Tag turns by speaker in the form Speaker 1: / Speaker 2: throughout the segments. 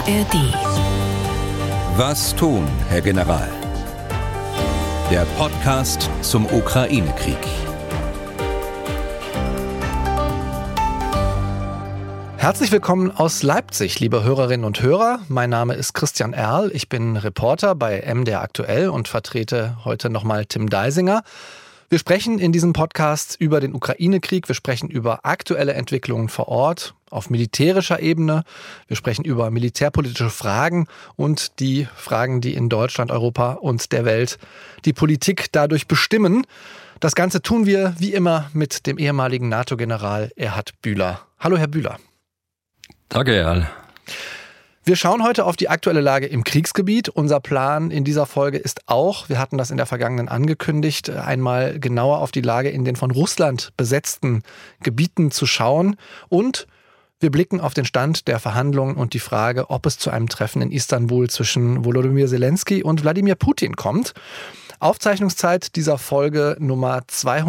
Speaker 1: ARD.
Speaker 2: Was tun, Herr General? Der Podcast zum Ukraine-Krieg.
Speaker 3: Herzlich willkommen aus Leipzig, liebe Hörerinnen und Hörer. Mein Name ist Christian Erl. Ich bin Reporter bei MDR Aktuell und vertrete heute nochmal Tim Deisinger. Wir sprechen in diesem Podcast über den Ukraine-Krieg. Wir sprechen über aktuelle Entwicklungen vor Ort auf militärischer Ebene. Wir sprechen über militärpolitische Fragen und die Fragen, die in Deutschland, Europa und der Welt die Politik dadurch bestimmen. Das Ganze tun wir wie immer mit dem ehemaligen NATO-General Erhard Bühler. Hallo, Herr Bühler.
Speaker 4: Danke, Erl.
Speaker 3: Wir schauen heute auf die aktuelle Lage im Kriegsgebiet. Unser Plan in dieser Folge ist auch, wir hatten das in der vergangenen angekündigt, einmal genauer auf die Lage in den von Russland besetzten Gebieten zu schauen. Und wir blicken auf den Stand der Verhandlungen und die Frage, ob es zu einem Treffen in Istanbul zwischen Volodymyr Zelensky und Wladimir Putin kommt. Aufzeichnungszeit dieser Folge Nummer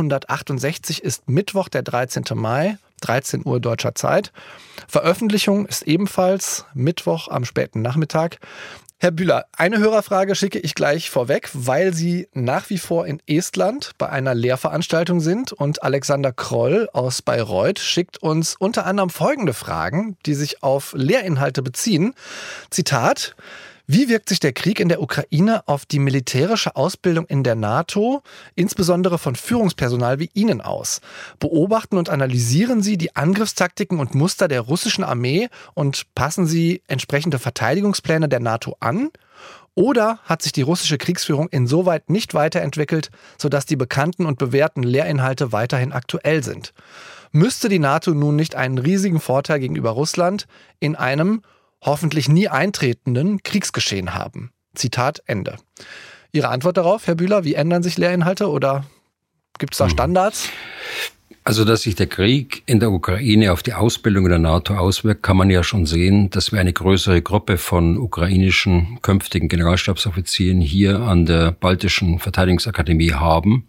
Speaker 3: 268 ist Mittwoch, der 13. Mai. 13 Uhr deutscher Zeit. Veröffentlichung ist ebenfalls Mittwoch am späten Nachmittag. Herr Bühler, eine Hörerfrage schicke ich gleich vorweg, weil Sie nach wie vor in Estland bei einer Lehrveranstaltung sind und Alexander Kroll aus Bayreuth schickt uns unter anderem folgende Fragen, die sich auf Lehrinhalte beziehen. Zitat: Wie wirkt sich der Krieg in der Ukraine auf die militärische Ausbildung in der NATO, insbesondere von Führungspersonal wie Ihnen aus? Beobachten und analysieren Sie die Angriffstaktiken und Muster der russischen Armee und passen Sie entsprechende Verteidigungspläne der NATO an? Oder hat sich die russische Kriegsführung insoweit nicht weiterentwickelt, sodass die bekannten und bewährten Lehrinhalte weiterhin aktuell sind? Müsste die NATO nun nicht einen riesigen Vorteil gegenüber Russland in einem hoffentlich nie eintretenden Kriegsgeschehen haben? Zitat Ende. Ihre Antwort darauf, Herr Bühler, wie ändern sich Lehrinhalte oder gibt es da Standards?
Speaker 4: Also, dass sich der Krieg in der Ukraine auf die Ausbildung der NATO auswirkt, kann man ja schon sehen, dass wir eine größere Gruppe von ukrainischen künftigen Generalstabsoffizieren hier an der Baltischen Verteidigungsakademie haben.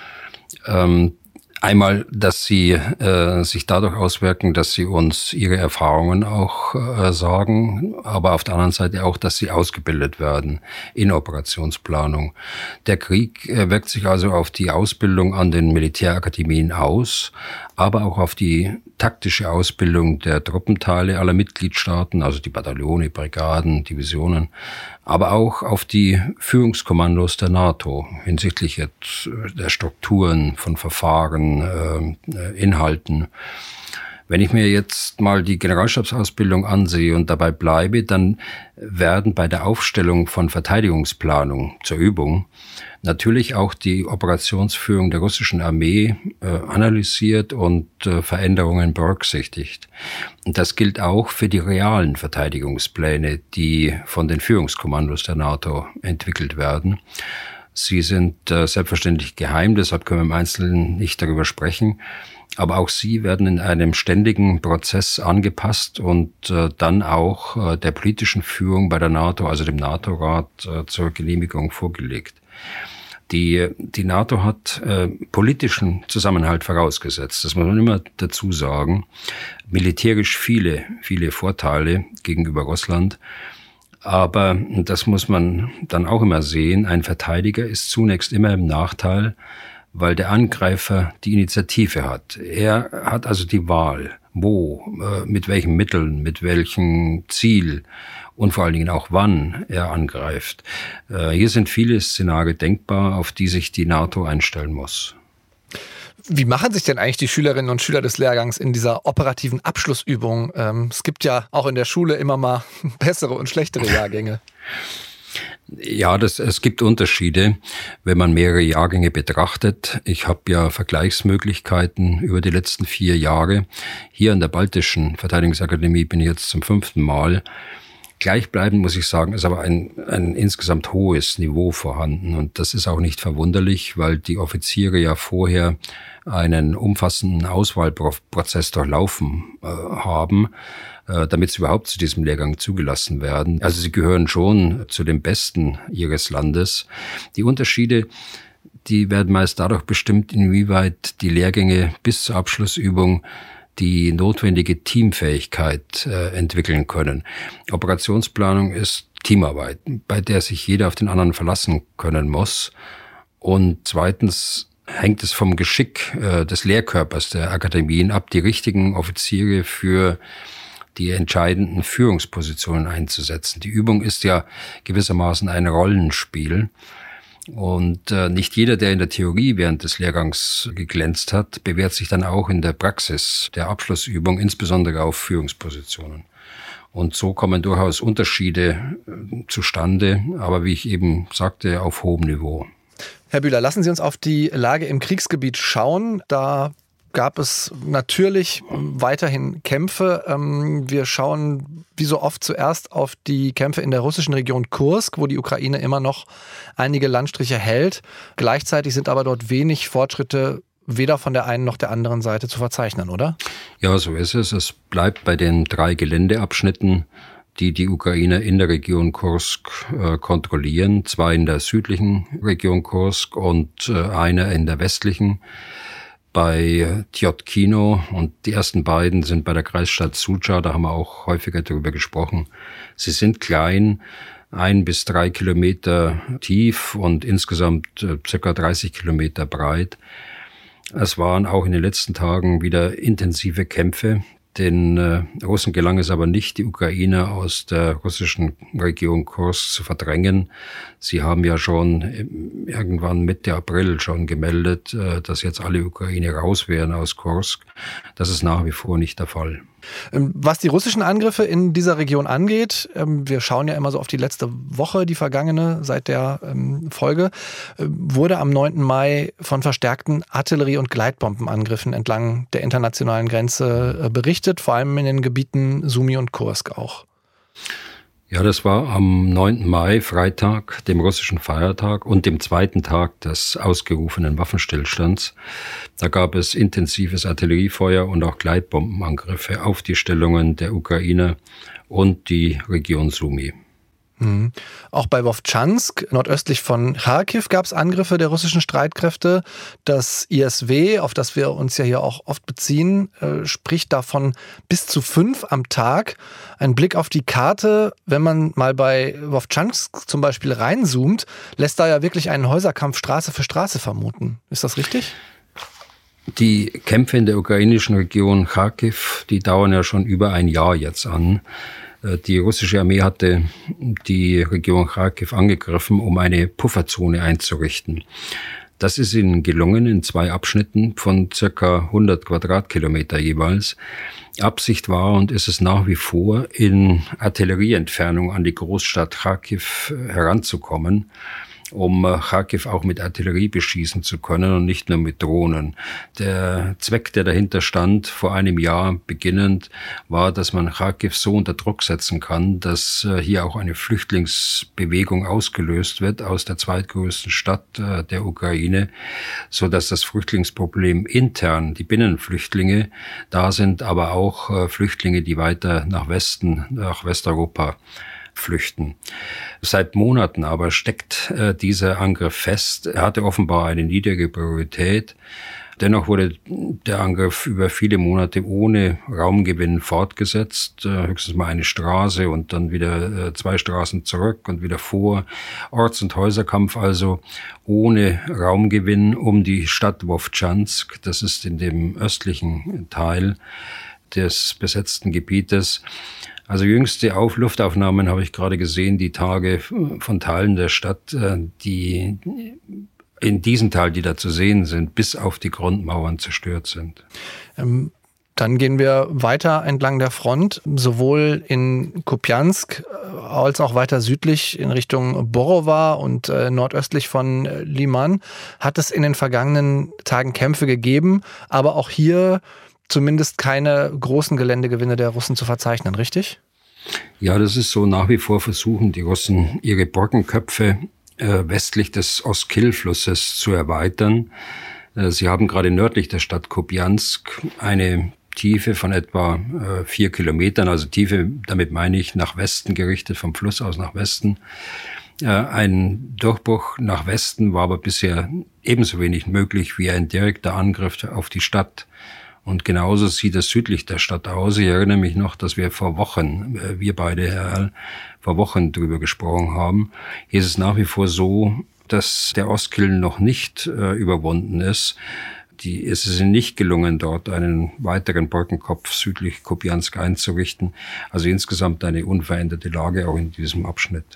Speaker 4: Einmal, dass sie sich dadurch auswirken, dass sie uns ihre Erfahrungen auch sagen, aber auf der anderen Seite auch, dass sie ausgebildet werden in Operationsplanung. Der Krieg wirkt sich also auf die Ausbildung an den Militärakademien aus, aber auch auf die taktische Ausbildung der Truppenteile aller Mitgliedstaaten, also die Bataillone, Brigaden, Divisionen, aber auch auf die Führungskommandos der NATO hinsichtlich jetzt der Strukturen von Verfahren, Inhalten. Wenn ich mir jetzt mal die Generalstabsausbildung ansehe und dabei bleibe, dann werden bei der Aufstellung von Verteidigungsplanung zur Übung natürlich auch die Operationsführung der russischen Armee analysiert und Veränderungen berücksichtigt. Und das gilt auch für die realen Verteidigungspläne, die von den Führungskommandos der NATO entwickelt werden. Sie sind selbstverständlich geheim, deshalb können wir im Einzelnen nicht darüber sprechen. Aber auch sie werden in einem ständigen Prozess angepasst und dann auch der politischen Führung bei der NATO, also dem NATO-Rat, zur Genehmigung vorgelegt. Die NATO hat politischen Zusammenhalt vorausgesetzt. Das muss man immer dazu sagen. Militärisch viele Vorteile gegenüber Russland. Aber das muss man dann auch immer sehen. Ein Verteidiger ist zunächst immer im Nachteil, weil der Angreifer die Initiative hat. Er hat also die Wahl, wo, mit welchen Mitteln, mit welchem Ziel und vor allen Dingen auch wann er angreift. Hier sind viele Szenarien denkbar, auf die sich die NATO einstellen muss.
Speaker 3: Wie machen sich denn eigentlich die Schülerinnen und Schüler des Lehrgangs in dieser operativen Abschlussübung? Es gibt ja auch in der Schule immer mal bessere und schlechtere Jahrgänge.
Speaker 4: Ja, es gibt Unterschiede, wenn man mehrere Jahrgänge betrachtet. Ich habe ja Vergleichsmöglichkeiten über die letzten 4 Jahre. Hier an der Baltischen Verteidigungsakademie bin ich jetzt zum 5. Mal. Gleichbleibend muss ich sagen, ist aber ein insgesamt hohes Niveau vorhanden. Und das ist auch nicht verwunderlich, weil die Offiziere ja vorher einen umfassenden Auswahlprozess durchlaufen haben, damit sie überhaupt zu diesem Lehrgang zugelassen werden. Also sie gehören schon zu den Besten ihres Landes. Die Unterschiede, die werden meist dadurch bestimmt, inwieweit die Lehrgänge bis zur Abschlussübung die notwendige Teamfähigkeit entwickeln können. Operationsplanung ist Teamarbeit, bei der sich jeder auf den anderen verlassen können muss. Und zweitens hängt es vom Geschick des Lehrkörpers der Akademien ab, die richtigen Offiziere für die entscheidenden Führungspositionen einzusetzen. Die Übung ist ja gewissermaßen ein Rollenspiel. Und nicht jeder, der in der Theorie während des Lehrgangs geglänzt hat, bewährt sich dann auch in der Praxis der Abschlussübung, insbesondere auf Führungspositionen. Und so kommen durchaus Unterschiede zustande, aber wie ich eben sagte, auf hohem Niveau.
Speaker 3: Herr Bühler, lassen Sie uns auf die Lage im Kriegsgebiet schauen. Da gab es natürlich weiterhin Kämpfe. Wir schauen wie so oft zuerst auf die Kämpfe in der russischen Region Kursk, wo die Ukraine immer noch einige Landstriche hält. Gleichzeitig sind aber dort wenig Fortschritte weder von der einen noch der anderen Seite zu verzeichnen, oder?
Speaker 4: Ja, so ist es. Es bleibt bei den 3 Geländeabschnitten, die Ukrainer in der Region Kursk kontrollieren. 2 in der südlichen Region Kursk und einer in der westlichen. Bei Tjotkino, und die ersten beiden sind bei der Kreisstadt Sucha, da haben wir auch häufiger darüber gesprochen. Sie sind klein, 1 bis 3 Kilometer tief und insgesamt circa 30 Kilometer breit. Es waren auch in den letzten Tagen wieder intensive Kämpfe. Den Russen gelang es aber nicht, die Ukrainer aus der russischen Region Kursk zu verdrängen. Sie haben ja schon irgendwann Mitte April schon gemeldet, dass jetzt alle Ukrainer raus wären aus Kursk. Das ist nach wie vor nicht der Fall.
Speaker 3: Was die russischen Angriffe in dieser Region angeht, wir schauen ja immer so auf die letzte Woche, die vergangene, seit der Folge, wurde am 9. Mai von verstärkten Artillerie- und Gleitbombenangriffen entlang der internationalen Grenze berichtet, vor allem in den Gebieten Sumy und Kursk auch.
Speaker 4: Ja, das war am 9. Mai, Freitag, dem russischen Feiertag und dem 2. Tag des ausgerufenen Waffenstillstands. Da gab es intensives Artilleriefeuer und auch Gleitbombenangriffe auf die Stellungen der Ukrainer und die Region Sumy.
Speaker 3: Auch bei Wowtschansk, nordöstlich von Charkiw, gab es Angriffe der russischen Streitkräfte. Das ISW, auf das wir uns ja hier auch oft beziehen, spricht davon bis zu 5 am Tag. Ein Blick auf die Karte, wenn man mal bei Wowtschansk zum Beispiel reinzoomt, lässt da ja wirklich einen Häuserkampf Straße für Straße vermuten. Ist das richtig?
Speaker 4: Die Kämpfe in der ukrainischen Region Charkiw, die dauern ja schon über ein Jahr jetzt an. Die russische Armee hatte die Region Charkiw angegriffen, um eine Pufferzone einzurichten. Das ist ihnen gelungen in 2 Abschnitten von circa 100 Quadratkilometer jeweils. Absicht war und ist es nach wie vor, in Artillerieentfernung an die Großstadt Charkiw heranzukommen, um Charkiw auch mit Artillerie beschießen zu können und nicht nur mit Drohnen. Der Zweck, der dahinter stand, vor einem Jahr beginnend, war, dass man Charkiw so unter Druck setzen kann, dass hier auch eine Flüchtlingsbewegung ausgelöst wird aus der zweitgrößten Stadt der Ukraine, so dass das Flüchtlingsproblem intern, die Binnenflüchtlinge, da sind, aber auch Flüchtlinge, die weiter nach Westen, nach Westeuropa flüchten. Seit Monaten aber steckt dieser Angriff fest. Er hatte offenbar eine niedrige Priorität. Dennoch wurde der Angriff über viele Monate ohne Raumgewinn fortgesetzt. Höchstens mal eine Straße und dann wieder 2 Straßen zurück und wieder vor. Orts- und Häuserkampf also ohne Raumgewinn um die Stadt Wowtschansk. Das ist in dem östlichen Teil des besetzten Gebietes. Also jüngste Luftaufnahmen habe ich gerade gesehen, die Tage von Teilen der Stadt, die in diesem Teil, die da zu sehen sind, bis auf die Grundmauern zerstört sind.
Speaker 3: Dann gehen wir weiter entlang der Front, sowohl in Kupiansk als auch weiter südlich in Richtung Borowa und nordöstlich von Liman hat es in den vergangenen Tagen Kämpfe gegeben, aber auch hier zumindest keine großen Geländegewinne der Russen zu verzeichnen, richtig?
Speaker 4: Ja, das ist so. Nach wie vor versuchen die Russen, ihre Brückenköpfe westlich des Oskil-Flusses zu erweitern. Sie haben gerade nördlich der Stadt Kupiansk eine Tiefe von etwa 4 Kilometern, also Tiefe, damit meine ich nach Westen gerichtet, vom Fluss aus nach Westen. Ein Durchbruch nach Westen war aber bisher ebenso wenig möglich wie ein direkter Angriff auf die Stadt. Und genauso sieht es südlich der Stadt aus. Ich erinnere mich noch, dass wir vor Wochen, wir beide, Herr Erl, vor Wochen darüber gesprochen haben. Hier ist es nach wie vor so, dass der Ostkiln noch nicht überwunden ist. Es ist ihnen nicht gelungen, dort einen weiteren Brückenkopf südlich Kupiansk einzurichten. Also insgesamt eine unveränderte Lage auch in diesem Abschnitt.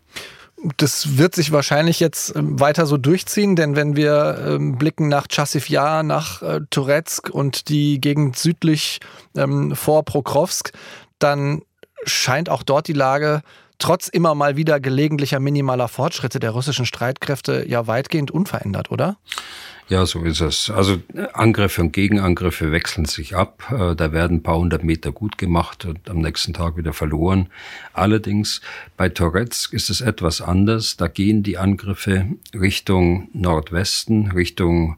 Speaker 3: Das wird sich wahrscheinlich jetzt weiter so durchziehen, denn wenn wir blicken nach Chassiv Yar, nach Toretsk und die Gegend südlich vor Pokrovsk, dann scheint auch dort die Lage trotz immer mal wieder gelegentlicher minimaler Fortschritte der russischen Streitkräfte ja weitgehend unverändert, oder?
Speaker 4: Ja, so ist es. Also Angriffe und Gegenangriffe wechseln sich ab. Da werden ein paar 100 Meter gut gemacht und am nächsten Tag wieder verloren. Allerdings bei Toretsk ist es etwas anders. Da gehen die Angriffe Richtung Nordwesten, Richtung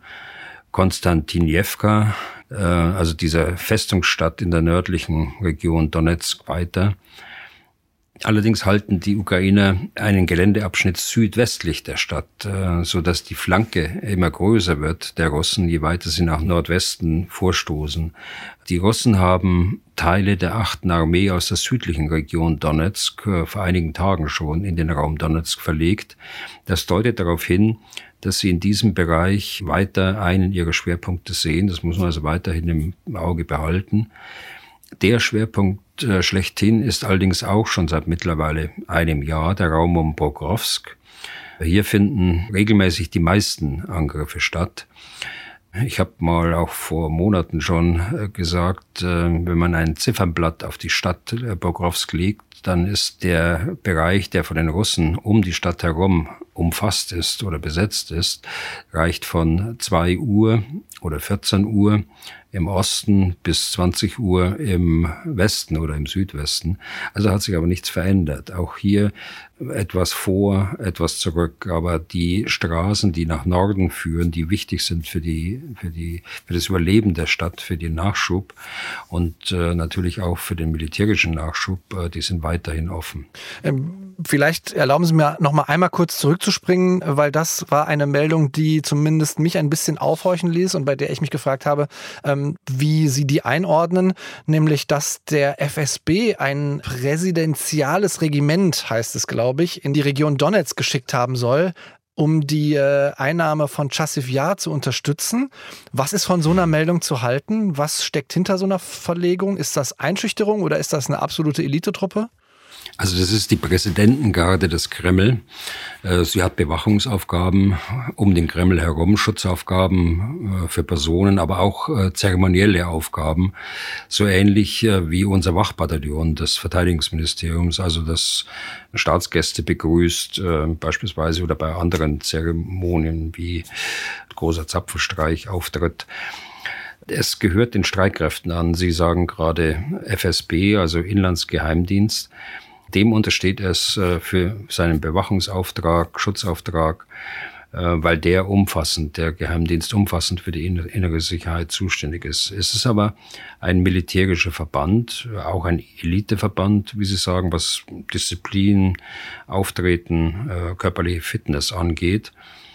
Speaker 4: Konstantinjewka, also dieser Festungsstadt in der nördlichen Region Donetsk, weiter. Allerdings halten die Ukrainer einen Geländeabschnitt südwestlich der Stadt, so dass die Flanke immer größer wird der Russen, je weiter sie nach Nordwesten vorstoßen. Die Russen haben Teile der 8. Armee aus der südlichen Region Donetsk vor einigen Tagen schon in den Raum Donetsk verlegt. Das deutet darauf hin, dass sie in diesem Bereich weiter einen ihrer Schwerpunkte sehen. Das muss man also weiterhin im Auge behalten. Der Schwerpunkt schlechthin ist allerdings auch schon seit mittlerweile einem Jahr der Raum um Pokrovsk. Hier finden regelmäßig die meisten Angriffe statt. Ich habe mal auch vor Monaten schon gesagt, wenn man ein Ziffernblatt auf die Stadt Pokrovsk legt, dann ist der Bereich, der von den Russen um die Stadt herum umfasst ist oder besetzt ist, reicht von 2 Uhr oder 14 Uhr im Osten bis 20 Uhr im Westen oder im Südwesten. Also hat sich aber nichts verändert. Auch hier etwas vor, etwas zurück. Aber die Straßen, die nach Norden führen, die wichtig sind für das Überleben der Stadt, für den Nachschub und natürlich auch für den militärischen Nachschub, die sind weiterhin offen.
Speaker 3: Vielleicht erlauben Sie mir noch mal einmal kurz zurückzuspringen, weil das war eine Meldung, die zumindest mich ein bisschen aufhorchen ließ und bei der ich mich gefragt habe, wie Sie die einordnen, nämlich dass der FSB ein präsidentiales Regiment, heißt es glaube ich, in die Region Donetsk geschickt haben soll, um die Einnahme von Chassiv Yar zu unterstützen. Was ist von so einer Meldung zu halten? Was steckt hinter so einer Verlegung? Ist das Einschüchterung oder ist das eine absolute Elitetruppe?
Speaker 4: Also das ist die Präsidentengarde des Kreml. Sie hat Bewachungsaufgaben um den Kreml herum, Schutzaufgaben für Personen, aber auch zeremonielle Aufgaben. So ähnlich wie unser Wachbataillon des Verteidigungsministeriums, also das Staatsgäste begrüßt, beispielsweise oder bei anderen Zeremonien wie großer Zapfenstreich auftritt. Es gehört den Streitkräften an. Sie sagen gerade FSB, also Inlandsgeheimdienst. Dem untersteht es für seinen Bewachungsauftrag, Schutzauftrag, weil der Geheimdienst umfassend für die innere Sicherheit zuständig ist. Es ist aber ein militärischer Verband, auch ein Eliteverband, wie Sie sagen, was Disziplin, Auftreten, körperliche Fitness angeht.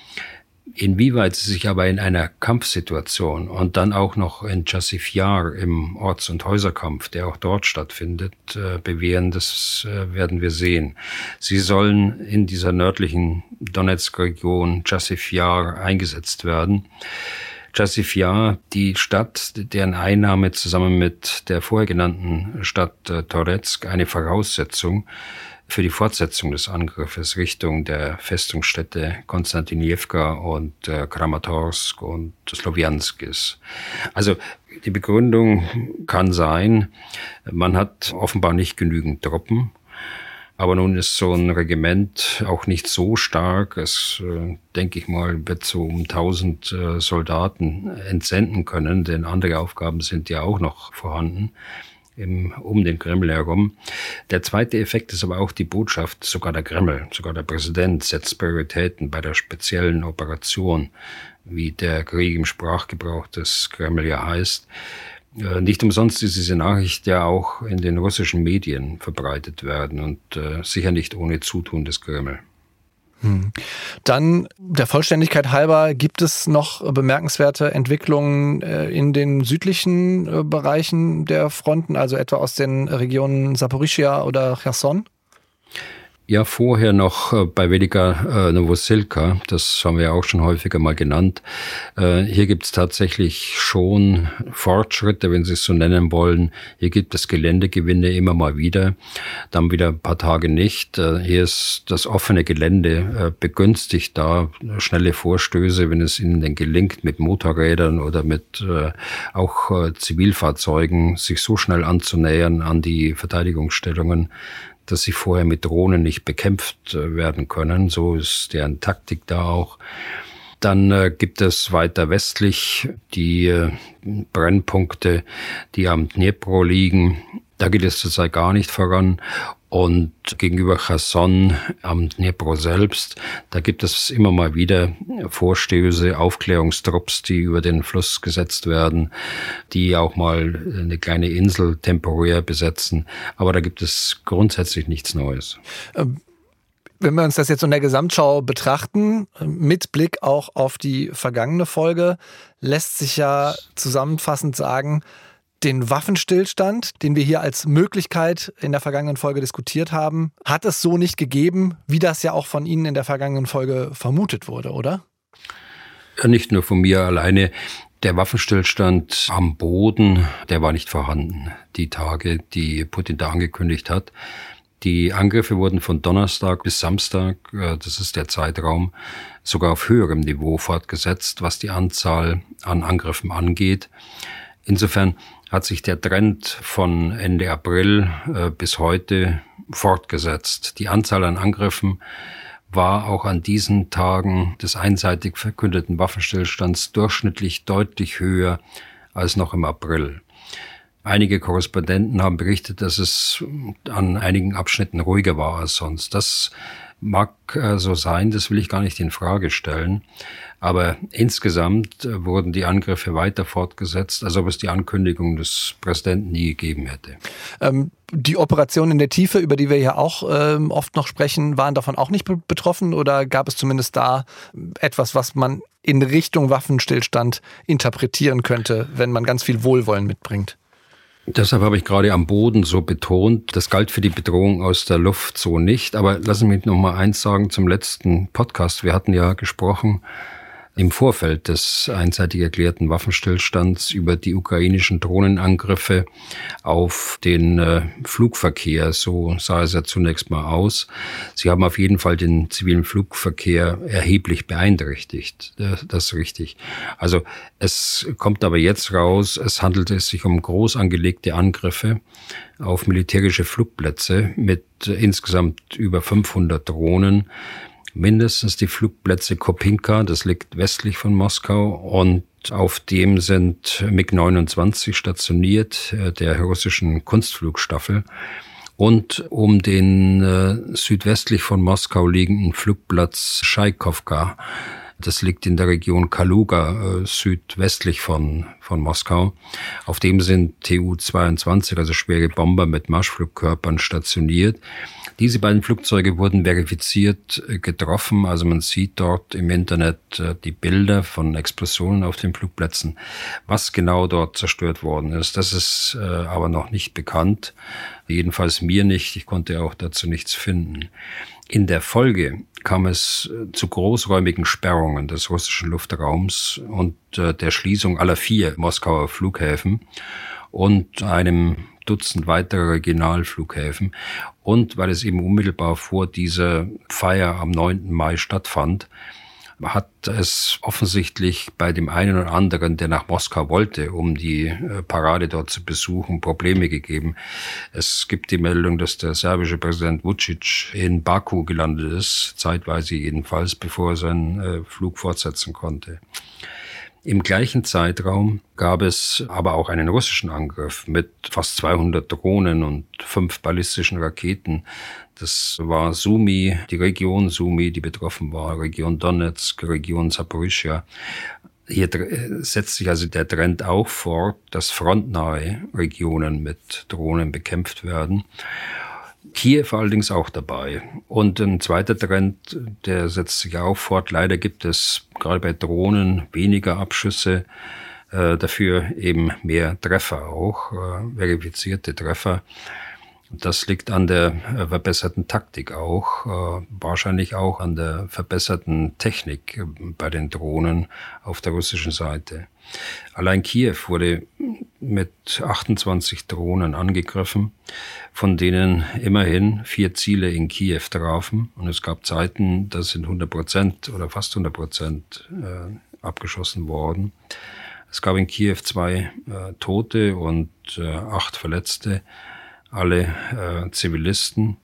Speaker 4: Inwieweit sie sich aber in einer Kampfsituation und dann auch noch in Chassiv Yar im Orts- und Häuserkampf, der auch dort stattfindet, bewähren, das werden wir sehen. Sie sollen in dieser nördlichen Donetsk-Region Chassiv Yar eingesetzt werden. Chassiv Yar, die Stadt, deren Einnahme zusammen mit der vorher genannten Stadt Toretsk eine Voraussetzung für die Fortsetzung des Angriffes Richtung der Festungsstädte Konstantinjewka und Kramatorsk und Slowiansk ist. Also die Begründung kann sein, man hat offenbar nicht genügend Truppen, aber nun ist so ein Regiment auch nicht so stark. Es, denke ich mal, wird so um 1000 Soldaten entsenden können, denn andere Aufgaben sind ja auch noch vorhanden um den Kreml herum. Der zweite Effekt ist aber auch die Botschaft, sogar der Kreml, sogar der Präsident setzt Prioritäten bei der speziellen Operation, wie der Krieg im Sprachgebrauch des Kreml ja heißt. Nicht umsonst ist diese Nachricht ja auch in den russischen Medien verbreitet werden und sicher nicht ohne Zutun des Kreml.
Speaker 3: Dann der Vollständigkeit halber, gibt es noch bemerkenswerte Entwicklungen in den südlichen Bereichen der Fronten, also etwa aus den Regionen Saporischschja oder Cherson?
Speaker 4: Ja, vorher noch bei Velika Novoselka, das haben wir ja auch schon häufiger mal genannt. Hier gibt es tatsächlich schon Fortschritte, wenn Sie es so nennen wollen. Hier gibt es Geländegewinne immer mal wieder, dann wieder ein paar Tage nicht. Hier ist das offene Gelände begünstigt da schnelle Vorstöße, wenn es Ihnen denn gelingt, mit Motorrädern oder mit auch Zivilfahrzeugen sich so schnell anzunähern an die Verteidigungsstellungen, dass sie vorher mit Drohnen nicht bekämpft werden können. So ist deren Taktik da auch. Dann gibt es weiter westlich die Brennpunkte, die am Dnipro liegen. Da geht es zurzeit gar nicht voran. Und gegenüber Cherson am Dnipro selbst, da gibt es immer mal wieder Vorstöße, Aufklärungstrupps, die über den Fluss gesetzt werden, die auch mal eine kleine Insel temporär besetzen. Aber da gibt es grundsätzlich nichts Neues.
Speaker 3: Wenn wir uns das jetzt in der Gesamtschau betrachten, mit Blick auch auf die vergangene Folge, lässt sich ja zusammenfassend sagen, den Waffenstillstand, den wir hier als Möglichkeit in der vergangenen Folge diskutiert haben, hat es so nicht gegeben, wie das ja auch von Ihnen in der vergangenen Folge vermutet wurde, oder?
Speaker 4: Ja, nicht nur von mir alleine. Der Waffenstillstand am Boden, der war nicht vorhanden, die Tage, die Putin da angekündigt hat. Die Angriffe wurden von Donnerstag bis Samstag, das ist der Zeitraum, sogar auf höherem Niveau fortgesetzt, was die Anzahl an Angriffen angeht. Insofern hat sich der Trend von Ende April bis heute fortgesetzt. Die Anzahl an Angriffen war auch an diesen Tagen des einseitig verkündeten Waffenstillstands durchschnittlich deutlich höher als noch im April. Einige Korrespondenten haben berichtet, dass es an einigen Abschnitten ruhiger war als sonst. Das mag so sein, das will ich gar nicht in Frage stellen. Aber insgesamt wurden die Angriffe weiter fortgesetzt, als ob es die Ankündigung des Präsidenten nie gegeben hätte.
Speaker 3: Die Operationen in der Tiefe, über die wir ja auch oft noch sprechen, waren davon auch nicht betroffen? Oder gab es zumindest da etwas, was man in Richtung Waffenstillstand interpretieren könnte, wenn man ganz viel Wohlwollen mitbringt?
Speaker 4: Deshalb habe ich gerade am Boden so betont, das galt für die Bedrohung aus der Luft so nicht. Aber lassen Sie mich noch mal eins sagen zum letzten Podcast. Wir hatten ja gesprochen im Vorfeld des einseitig erklärten Waffenstillstands über die ukrainischen Drohnenangriffe auf den Flugverkehr. So sah es ja zunächst mal aus. Sie haben auf jeden Fall den zivilen Flugverkehr erheblich beeinträchtigt. Das ist richtig. Also es kommt aber jetzt raus, es handelte sich um groß angelegte Angriffe auf militärische Flugplätze mit insgesamt über 500 Drohnen. Mindestens die Flugplätze Kopinka, das liegt westlich von Moskau, und auf dem sind MiG-29 stationiert, der russischen Kunstflugstaffel. Und um den südwestlich von Moskau liegenden Flugplatz Schaikovka, das liegt in der Region Kaluga, südwestlich von Moskau. Auf dem sind Tu-22, also schwere Bomber mit Marschflugkörpern, stationiert. Diese beiden Flugzeuge wurden verifiziert getroffen. Also man sieht dort im Internet die Bilder von Explosionen auf den Flugplätzen. Was genau dort zerstört worden ist, das ist aber noch nicht bekannt. Jedenfalls mir nicht. Ich konnte auch dazu nichts finden. In der Folge kam es zu großräumigen Sperrungen des russischen Luftraums und der Schließung aller 4 Moskauer Flughäfen und einem Dutzend weiterer Regionalflughäfen. Und weil es eben unmittelbar vor dieser Feier am 9. Mai stattfand, hat es offensichtlich bei dem einen oder anderen, der nach Moskau wollte, um die Parade dort zu besuchen, Probleme gegeben. Es gibt die Meldung, dass der serbische Präsident Vučić in Baku gelandet ist, zeitweise jedenfalls, bevor er seinen Flug fortsetzen konnte. Im gleichen Zeitraum gab es aber auch einen russischen Angriff mit fast 200 Drohnen und 5 ballistischen Raketen. Das war Sumy, die Region Sumy, die betroffen war, Region Donetsk, Region Saporischschja. Hier setzt sich also der Trend auch fort, dass frontnahe Regionen mit Drohnen bekämpft werden. Kiew allerdings auch dabei. Und ein zweiter Trend, der setzt sich auch fort. Leider gibt es gerade bei Drohnen weniger Abschüsse, dafür eben mehr Treffer auch, verifizierte Treffer. Das liegt an der verbesserten Taktik auch, wahrscheinlich auch an der verbesserten Technik bei den Drohnen auf der russischen Seite. Allein Kiew wurde mit 28 Drohnen angegriffen, von denen immerhin 4 Ziele in Kiew trafen. Und es gab Zeiten, da sind 100% oder fast 100% abgeschossen worden. Es gab in Kiew 2 Tote und 8 Verletzte, alle Zivilisten.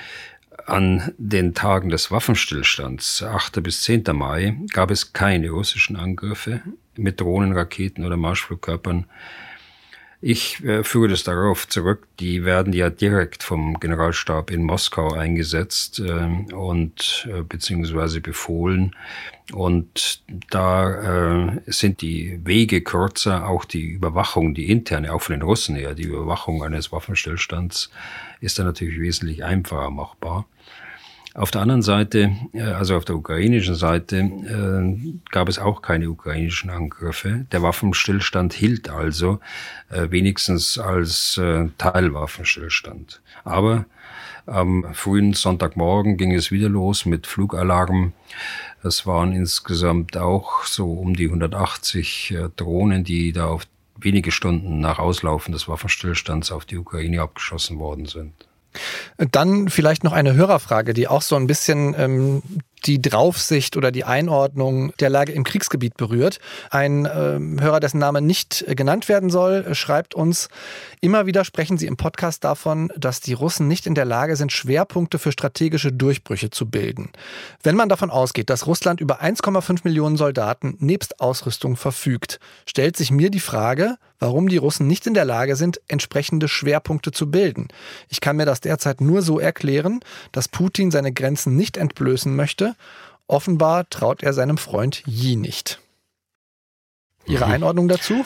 Speaker 4: An den Tagen des Waffenstillstands, 8. bis 10. Mai, gab es keine russischen Angriffe mit Drohnen, Raketen oder Marschflugkörpern. Ich führe das darauf zurück, die werden ja direkt vom Generalstab in Moskau eingesetzt und beziehungsweise befohlen. Und da sind die Wege kürzer, auch die Überwachung, die interne, auch von den Russen her, die Überwachung eines Waffenstillstands ist dann natürlich wesentlich einfacher machbar. Auf der anderen Seite, also auf der ukrainischen Seite, gab es auch keine ukrainischen Angriffe. Der Waffenstillstand hielt also wenigstens als Teilwaffenstillstand. Aber am frühen Sonntagmorgen ging es wieder los mit Flugalarm. Es waren insgesamt auch so um die 180 Drohnen, die da auf wenige Stunden nach Auslaufen des Waffenstillstands auf die Ukraine abgeschossen worden sind.
Speaker 3: Dann vielleicht noch eine Hörerfrage, die auch so ein bisschen die Draufsicht oder die Einordnung der Lage im Kriegsgebiet berührt. Ein Hörer, dessen Name nicht genannt werden soll, schreibt uns: Immer wieder sprechen Sie im Podcast davon, dass die Russen nicht in der Lage sind, Schwerpunkte für strategische Durchbrüche zu bilden. Wenn man davon ausgeht, dass Russland über 1,5 Millionen Soldaten nebst Ausrüstung verfügt, stellt sich mir die Frage, warum die Russen nicht in der Lage sind, entsprechende Schwerpunkte zu bilden. Ich kann mir das derzeit nur so erklären, dass Putin seine Grenzen nicht entblößen möchte. Offenbar traut er seinem Freund Yi nicht. Ihre Einordnung dazu?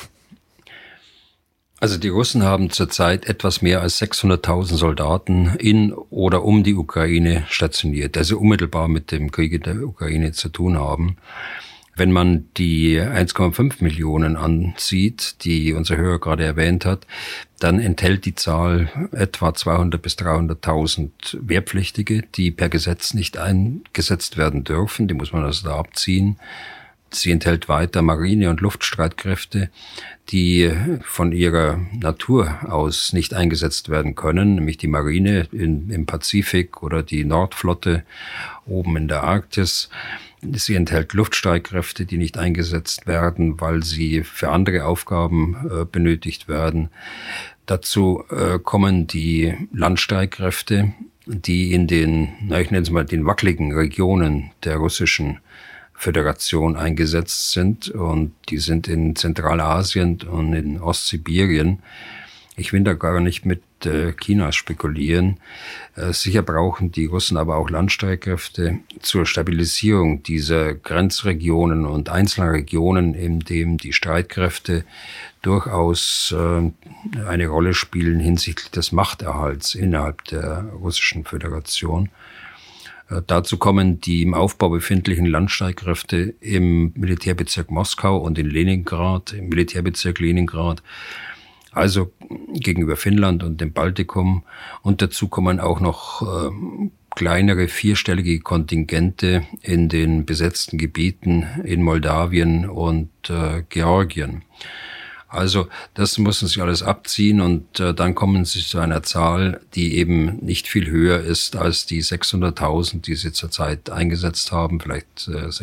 Speaker 4: Also die Russen haben zurzeit etwas mehr als 600.000 Soldaten in oder um die Ukraine stationiert, also unmittelbar mit dem Krieg in der Ukraine zu tun haben. Wenn man die 1,5 Millionen ansieht, die unser Hörer gerade erwähnt hat, dann enthält die Zahl etwa 200.000 bis 300.000 Wehrpflichtige, die per Gesetz nicht eingesetzt werden dürfen. Die muss man also da abziehen. Sie enthält weiter Marine- und Luftstreitkräfte, die von ihrer Natur aus nicht eingesetzt werden können, nämlich die Marine im Pazifik oder die Nordflotte oben in der Arktis. Sie enthält Luftstreitkräfte, die nicht eingesetzt werden, weil sie für andere Aufgaben benötigt werden. Dazu kommen die Landstreitkräfte, die in den, ich nenne es mal, den wackeligen Regionen der russischen Föderation eingesetzt sind, und die sind in Zentralasien und in Ostsibirien. Ich will da gar nicht mit China spekulieren. Sicher brauchen die Russen aber auch Landstreitkräfte zur Stabilisierung dieser Grenzregionen und einzelner Regionen, in denen die Streitkräfte durchaus eine Rolle spielen hinsichtlich des Machterhalts innerhalb der russischen Föderation. Dazu kommen die im Aufbau befindlichen Landstreitkräfte im Militärbezirk Moskau und in Leningrad, im Militärbezirk Leningrad, also gegenüber Finnland und dem Baltikum. Und dazu kommen auch noch kleinere vierstellige Kontingente in den besetzten Gebieten in Moldawien und Georgien. Also das müssen sie alles abziehen, und dann kommen sie zu einer Zahl, die eben nicht viel höher ist als die 600.000, die sie zurzeit eingesetzt haben. Vielleicht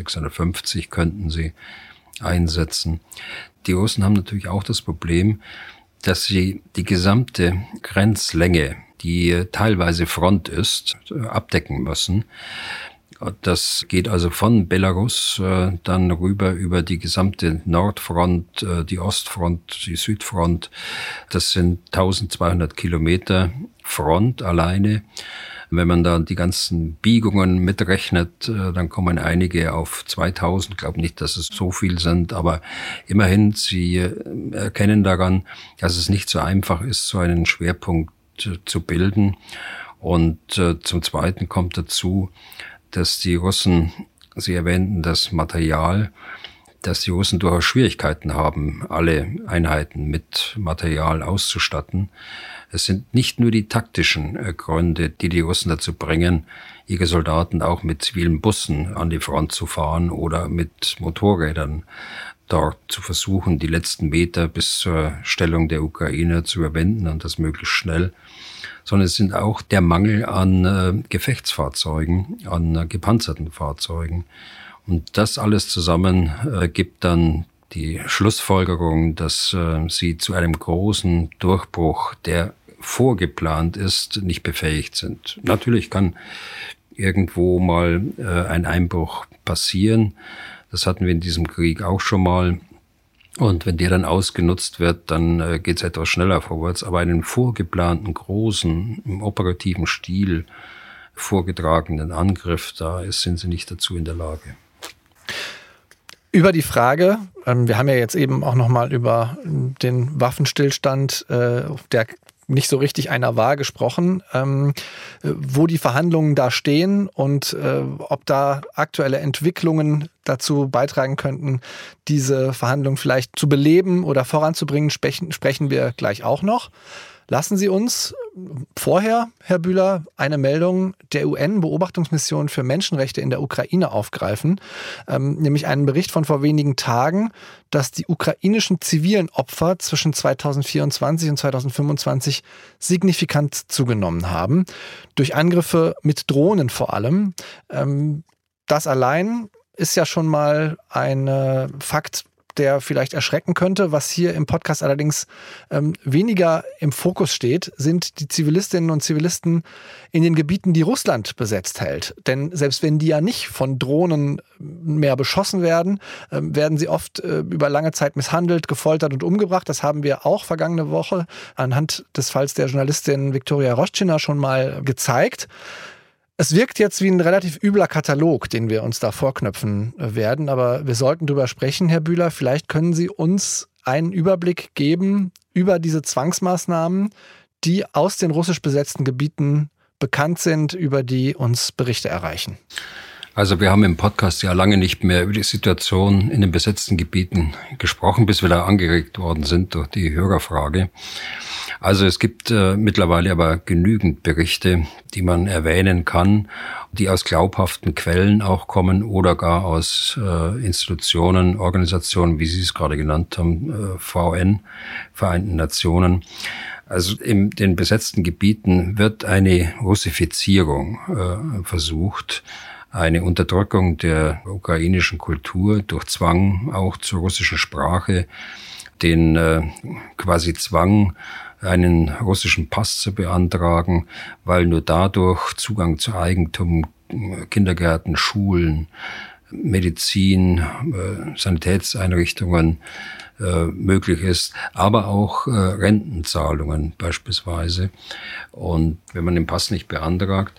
Speaker 4: 650 könnten sie einsetzen. Die Russen haben natürlich auch das Problem, dass sie die gesamte Grenzlänge, die teilweise Front ist, abdecken müssen. Das geht also von Belarus dann rüber über die gesamte Nordfront, die Ostfront, die Südfront. Das sind 1200 Kilometer Front alleine. Wenn man da die ganzen Biegungen mitrechnet, dann kommen einige auf 2000. Ich glaube nicht, dass es so viel sind, aber immerhin, sie erkennen daran, dass es nicht so einfach ist, so einen Schwerpunkt zu bilden. Und zum Zweiten kommt dazu, dass die Russen, Sie erwähnten das Material, dass die Russen durchaus Schwierigkeiten haben, alle Einheiten mit Material auszustatten. Es sind nicht nur die taktischen Gründe, die die Russen dazu bringen, ihre Soldaten auch mit zivilen Bussen an die Front zu fahren oder mit Motorrädern dort zu versuchen, die letzten Meter bis zur Stellung der Ukraine zu überwinden und das möglichst schnell, sondern es sind auch der Mangel an Gefechtsfahrzeugen, an gepanzerten Fahrzeugen. Und das alles zusammen gibt dann die Schlussfolgerung, dass sie zu einem großen Durchbruch, der vorgeplant ist, nicht befähigt sind. Natürlich kann irgendwo mal ein Einbruch passieren. Das hatten wir in diesem Krieg auch schon mal. Und wenn der dann ausgenutzt wird, dann geht es etwas schneller vorwärts. Aber einen vorgeplanten, großen, im operativen Stil vorgetragenen Angriff, da sind sie nicht dazu in der Lage.
Speaker 3: Über die Frage, wir haben ja jetzt eben auch nochmal über den Waffenstillstand, der nicht so richtig einer war, gesprochen, wo die Verhandlungen da stehen und ob da aktuelle Entwicklungen dazu beitragen könnten, diese Verhandlungen vielleicht zu beleben oder voranzubringen, sprechen wir gleich auch noch. Lassen Sie uns vorher, Herr Bühler, eine Meldung der UN-Beobachtungsmission für Menschenrechte in der Ukraine aufgreifen, nämlich einen Bericht von vor wenigen Tagen, dass die ukrainischen zivilen Opfer zwischen 2024 und 2025 signifikant zugenommen haben, durch Angriffe mit Drohnen vor allem. Das allein ist ja schon mal ein Fakt, der vielleicht erschrecken könnte. Was hier im Podcast allerdings weniger im Fokus steht, sind die Zivilistinnen und Zivilisten in den Gebieten, die Russland besetzt hält. Denn selbst wenn die ja nicht von Drohnen mehr beschossen werden, werden sie oft über lange Zeit misshandelt, gefoltert und umgebracht. Das haben wir auch vergangene Woche anhand des Falls der Journalistin Viktoria Roschina schon mal gezeigt. Es wirkt jetzt wie ein relativ übler Katalog, den wir uns da vorknöpfen werden, aber wir sollten drüber sprechen, Herr Bühler. Vielleicht können Sie uns einen Überblick geben über diese Zwangsmaßnahmen, die aus den russisch besetzten Gebieten bekannt sind, über die uns Berichte erreichen.
Speaker 4: Also wir haben im Podcast ja lange nicht mehr über die Situation in den besetzten Gebieten gesprochen, bis wir da angeregt worden sind durch die Hörerfrage. Also es gibt mittlerweile aber genügend Berichte, die man erwähnen kann, die aus glaubhaften Quellen auch kommen oder gar aus Institutionen, Organisationen, wie Sie es gerade genannt haben, VN, Vereinten Nationen. Also in den besetzten Gebieten wird eine Russifizierung versucht, eine Unterdrückung der ukrainischen Kultur durch Zwang auch zur russischen Sprache, den quasi Zwang, einen russischen Pass zu beantragen, weil nur dadurch Zugang zu Eigentum, Kindergärten, Schulen, Medizin, Sanitätseinrichtungen möglich ist, aber auch Rentenzahlungen beispielsweise. Und wenn man den Pass nicht beantragt,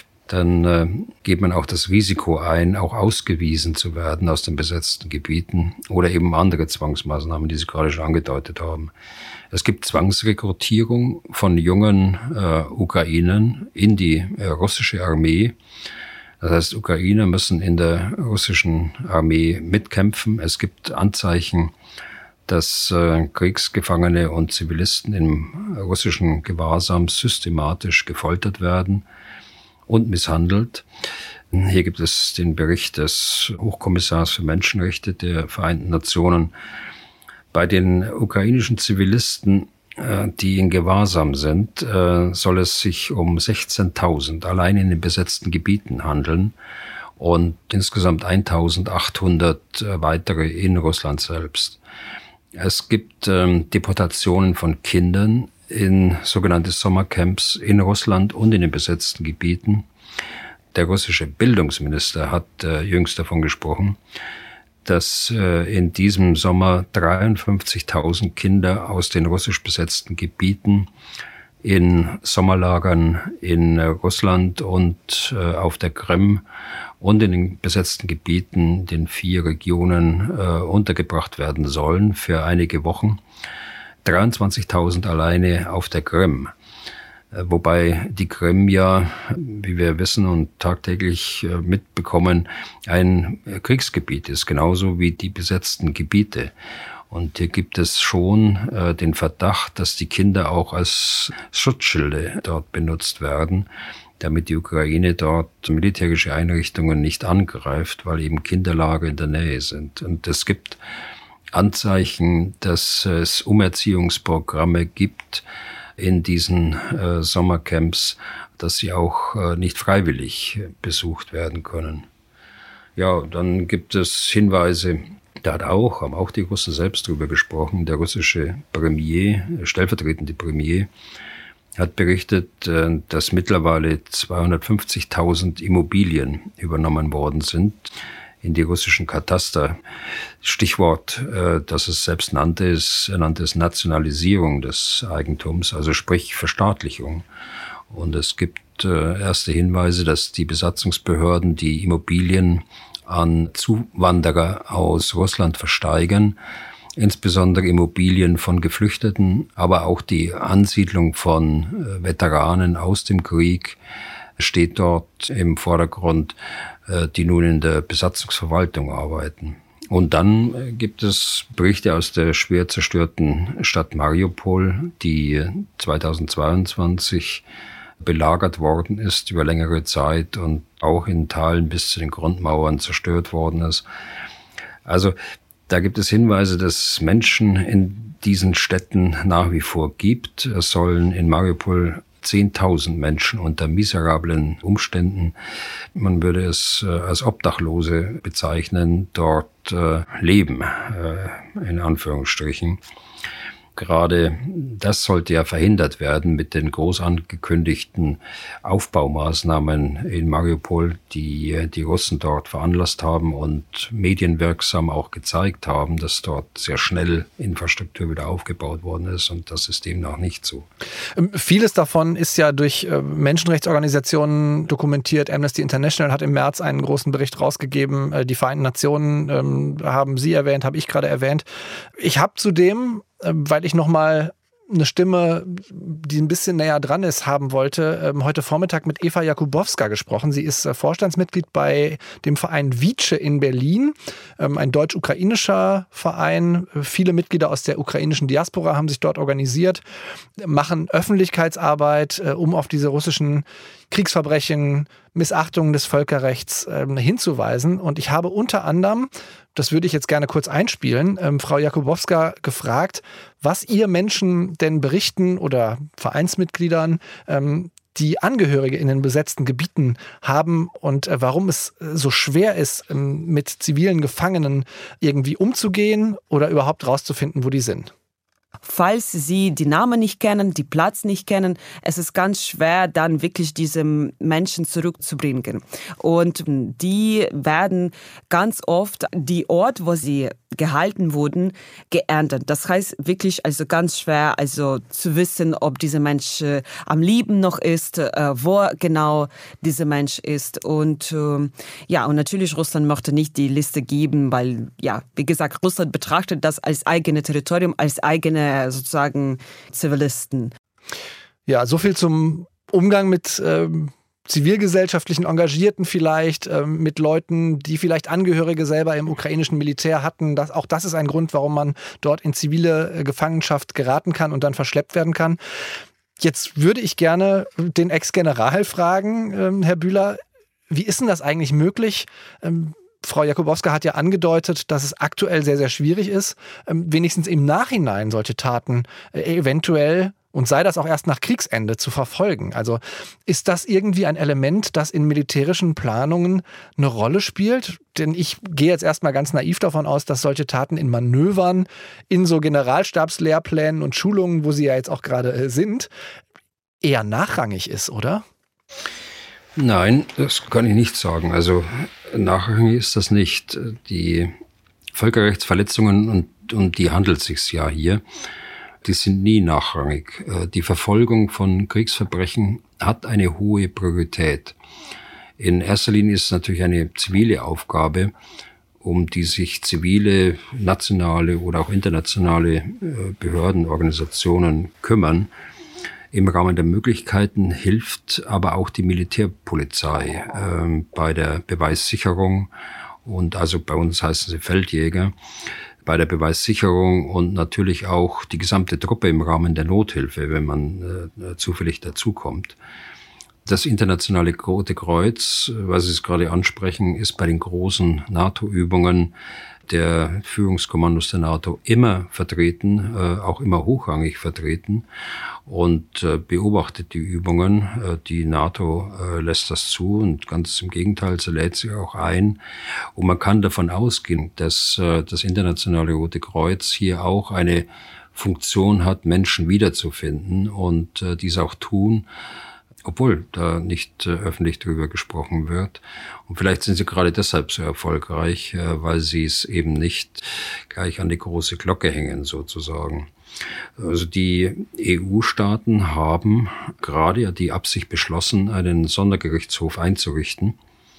Speaker 4: dann geht man auch das Risiko ein, auch ausgewiesen zu werden aus den besetzten Gebieten oder eben andere Zwangsmaßnahmen, die Sie gerade schon angedeutet haben. Es gibt Zwangsrekrutierung von jungen Ukrainern in die russische Armee. Das heißt, Ukrainer müssen in der russischen Armee mitkämpfen. Es gibt Anzeichen, dass Kriegsgefangene und Zivilisten im russischen Gewahrsam systematisch gefoltert werden und misshandelt. Hier gibt es den Bericht des Hochkommissars für Menschenrechte der Vereinten Nationen. Bei den ukrainischen Zivilisten, die in Gewahrsam sind, soll es sich um 16.000 allein in den besetzten Gebieten handeln und insgesamt 1.800 weitere in Russland selbst. Es gibt Deportationen von Kindern in sogenannte Sommercamps in Russland und in den besetzten Gebieten. Der russische Bildungsminister hat jüngst davon gesprochen, dass in diesem Sommer 53.000 Kinder aus den russisch besetzten Gebieten in Sommerlagern in Russland und auf der Krim und in den besetzten Gebieten, den 4 Regionen, untergebracht werden sollen für einige Wochen. 23.000 alleine auf der Krim. Wobei die Krim ja, wie wir wissen und tagtäglich mitbekommen, ein Kriegsgebiet ist, genauso wie die besetzten Gebiete. Und hier gibt es schon den Verdacht, dass die Kinder auch als Schutzschilde dort benutzt werden, damit die Ukraine dort militärische Einrichtungen nicht angreift, weil eben Kinderlager in der Nähe sind. Und es gibt Anzeichen, dass es Umerziehungsprogramme gibt in diesen Sommercamps, dass sie auch nicht freiwillig besucht werden können. Ja, dann gibt es Hinweise, haben auch die Russen selbst darüber gesprochen. Der russische Premier, stellvertretende Premier, hat berichtet, dass mittlerweile 250.000 Immobilien übernommen worden sind in die russischen Kataster. Stichwort, das es selbst nannte es Nationalisierung des Eigentums, also sprich Verstaatlichung. Und es gibt erste Hinweise, dass die Besatzungsbehörden die Immobilien an Zuwanderer aus Russland versteigern, insbesondere Immobilien von Geflüchteten, aber auch die Ansiedlung von Veteranen aus dem Krieg steht dort im Vordergrund, die nun in der Besatzungsverwaltung arbeiten. Und dann gibt es Berichte aus der schwer zerstörten Stadt Mariupol, die 2022 belagert worden ist über längere Zeit und auch in Teilen bis zu den Grundmauern zerstört worden ist. Also da gibt es Hinweise, dass es Menschen in diesen Städten nach wie vor gibt. Es sollen in Mariupol 10.000 Menschen unter miserablen Umständen, man würde es als Obdachlose bezeichnen, dort leben, in Anführungsstrichen. Gerade das sollte ja verhindert werden mit den groß angekündigten Aufbaumaßnahmen in Mariupol, die die Russen dort veranlasst haben und medienwirksam auch gezeigt haben, dass dort sehr schnell Infrastruktur wieder aufgebaut worden ist, und das ist demnach nicht so.
Speaker 3: Vieles davon ist ja durch Menschenrechtsorganisationen dokumentiert. Amnesty International hat im März einen großen Bericht rausgegeben. Die Vereinten Nationen haben Sie erwähnt, habe ich gerade erwähnt. Ich habe zudem, weil ich nochmal eine Stimme, die ein bisschen näher dran ist, haben wollte, heute Vormittag mit Eva Jakubowska gesprochen. Sie ist Vorstandsmitglied bei dem Verein Vice in Berlin, ein deutsch-ukrainischer Verein. Viele Mitglieder aus der ukrainischen Diaspora haben sich dort organisiert, machen Öffentlichkeitsarbeit, um auf diese russischen Kriegsverbrechen, Missachtungen des Völkerrechts hinzuweisen. Und ich habe unter anderem, das würde ich jetzt gerne kurz einspielen, Frau Jakubowska gefragt, was ihr Menschen denn berichten oder Vereinsmitgliedern, die Angehörige in den besetzten Gebieten haben und warum es so schwer ist, mit zivilen Gefangenen irgendwie umzugehen oder überhaupt rauszufinden, wo die sind.
Speaker 1: Falls Sie die Namen nicht kennen, die Platz nicht kennen, es ist ganz schwer, dann wirklich diese Menschen zurückzubringen. Und die werden ganz oft die Ort, wo sie gehalten wurden, geändert. Das heißt wirklich also ganz schwer, also zu wissen, ob dieser Mensch am Leben noch ist, wo genau dieser Mensch ist. Und ja, und natürlich Russland möchte nicht die Liste geben, weil, ja, wie gesagt, Russland betrachtet das als eigene Territorium, als eigene sozusagen Zivilisten.
Speaker 3: Ja, so viel zum Umgang mit zivilgesellschaftlichen Engagierten vielleicht, mit Leuten, die vielleicht Angehörige selber im ukrainischen Militär hatten. Auch das ist ein Grund, warum man dort in zivile Gefangenschaft geraten kann und dann verschleppt werden kann. Jetzt würde ich gerne den Ex-General fragen, Herr Bühler, wie ist denn das eigentlich möglich? Frau Jakubowska hat ja angedeutet, dass es aktuell sehr, sehr schwierig ist, wenigstens im Nachhinein solche Taten eventuell, und sei das auch erst nach Kriegsende, zu verfolgen. Also ist das irgendwie ein Element, das in militärischen Planungen eine Rolle spielt? Denn ich gehe jetzt erstmal ganz naiv davon aus, dass solche Taten in Manövern, in so Generalstabslehrplänen und Schulungen, wo sie ja jetzt auch gerade sind, eher nachrangig ist, oder?
Speaker 4: Nein, das kann ich nicht sagen. Also nachrangig ist das nicht. Die Völkerrechtsverletzungen, um die handelt es sich ja hier, die sind nie nachrangig. Die Verfolgung von Kriegsverbrechen hat eine hohe Priorität. In erster Linie ist es natürlich eine zivile Aufgabe, um die sich zivile, nationale oder auch internationale Behörden, Organisationen kümmern. Im Rahmen der Möglichkeiten hilft aber auch die Militärpolizei bei der Beweissicherung, und also bei uns heißen sie Feldjäger, bei der Beweissicherung und natürlich auch die gesamte Truppe im Rahmen der Nothilfe, wenn man zufällig dazukommt. Das Internationale Rote Kreuz, was Sie es gerade ansprechen, ist bei den großen NATO-Übungen der Führungskommandos der NATO immer vertreten, auch immer hochrangig vertreten und beobachtet die Übungen. Die NATO lässt das zu und ganz im Gegenteil, sie lädt sich auch ein. Und man kann davon ausgehen, dass das Internationale Rote Kreuz hier auch eine Funktion hat, Menschen wiederzufinden und dies auch tun, obwohl da nicht öffentlich drüber gesprochen wird. Und vielleicht sind sie gerade deshalb so erfolgreich, weil sie es eben nicht gleich an die große Glocke hängen, sozusagen. Also die EU-Staaten haben gerade ja die Absicht beschlossen, einen Sondergerichtshof einzurichten,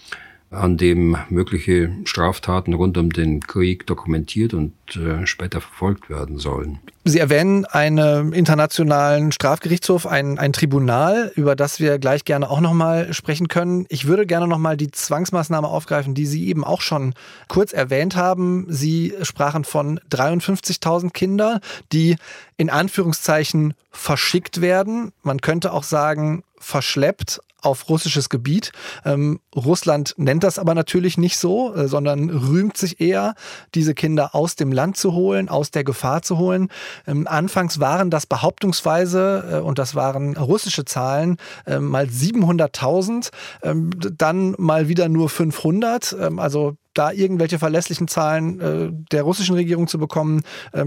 Speaker 4: an dem mögliche Straftaten rund um den Krieg dokumentiert und später verfolgt werden sollen.
Speaker 3: Sie erwähnen einen internationalen Strafgerichtshof, ein Tribunal, über das wir gleich gerne auch nochmal sprechen können. Ich würde gerne nochmal die Zwangsmaßnahme aufgreifen, die Sie eben auch schon kurz erwähnt haben. Sie sprachen von 53.000 Kindern, die in Anführungszeichen verschickt werden. Man könnte auch sagen, verschleppt auf russisches Gebiet. Russland nennt das aber natürlich nicht so, sondern rühmt sich eher, diese Kinder aus dem Land zu holen, aus der Gefahr zu holen. Anfangs waren das behauptungsweise, und das waren russische Zahlen, mal 700.000, dann mal wieder nur 500. Also da irgendwelche verlässlichen Zahlen der russischen Regierung zu bekommen,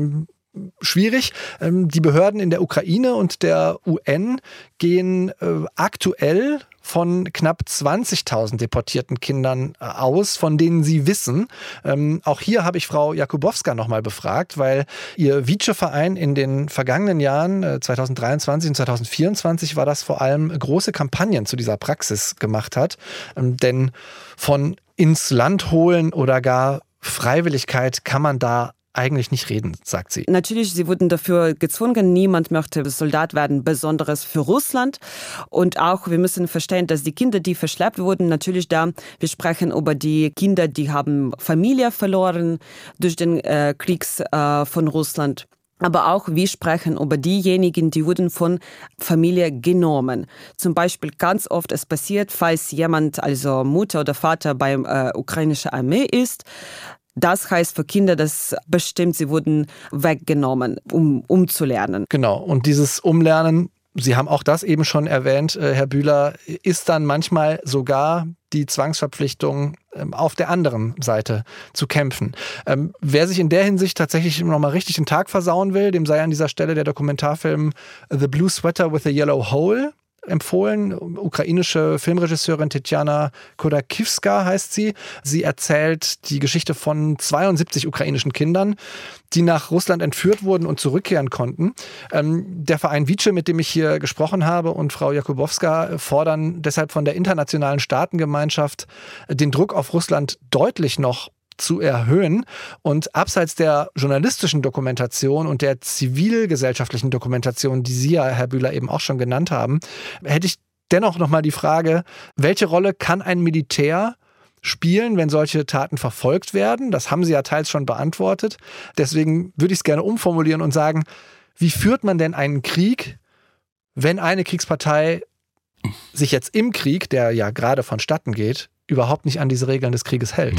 Speaker 3: schwierig. Die Behörden in der Ukraine und der UN gehen aktuell von knapp 20.000 deportierten Kindern aus, von denen sie wissen. Auch hier habe ich Frau Jakubowska nochmal befragt, weil ihr Vice-Verein in den vergangenen Jahren, 2023 und 2024, war das vor allem große Kampagnen zu dieser Praxis gemacht hat. Denn von ins Land holen oder gar Freiwilligkeit kann man da eigentlich nicht reden, sagt sie.
Speaker 1: Natürlich, sie wurden dafür gezwungen. Niemand möchte Soldat werden, besonders für Russland. Und auch, wir müssen verstehen, dass die Kinder, die verschleppt wurden, natürlich da, wir sprechen über die Kinder, die haben Familie verloren durch den Krieg von Russland. Aber auch wir sprechen über diejenigen, die wurden von Familie genommen. Zum Beispiel ganz oft es passiert, falls jemand, also Mutter oder Vater bei ukrainischer Armee ist. Das heißt für Kinder, dass bestimmt sie wurden weggenommen, um zu lernen.
Speaker 3: Genau, und dieses Umlernen, Sie haben auch das eben schon erwähnt, Herr Bühler, ist dann manchmal sogar die Zwangsverpflichtung, auf der anderen Seite zu kämpfen. Wer sich in der Hinsicht tatsächlich nochmal richtig den Tag versauen will, dem sei an dieser Stelle der Dokumentarfilm The Blue Sweater with a Yellow Hole empfohlen. Ukrainische Filmregisseurin Tetjana Chodakivska heißt sie. Sie erzählt die Geschichte von 72 ukrainischen Kindern, die nach Russland entführt wurden und zurückkehren konnten. Der Verein Vice, mit dem ich hier gesprochen habe, und Frau Jakubowska fordern deshalb von der internationalen Staatengemeinschaft, den Druck auf Russland deutlich noch zu erhöhen und abseits der journalistischen Dokumentation und der zivilgesellschaftlichen Dokumentation, die Sie ja, Herr Bühler, eben auch schon genannt haben, hätte ich dennoch nochmal die Frage, welche Rolle kann ein Militär spielen, wenn solche Taten verfolgt werden? Das haben Sie ja teils schon beantwortet. Deswegen würde ich es gerne umformulieren und sagen, wie führt man denn einen Krieg, wenn eine Kriegspartei sich jetzt im Krieg, der ja gerade vonstatten geht, überhaupt nicht an diese Regeln des Krieges hält?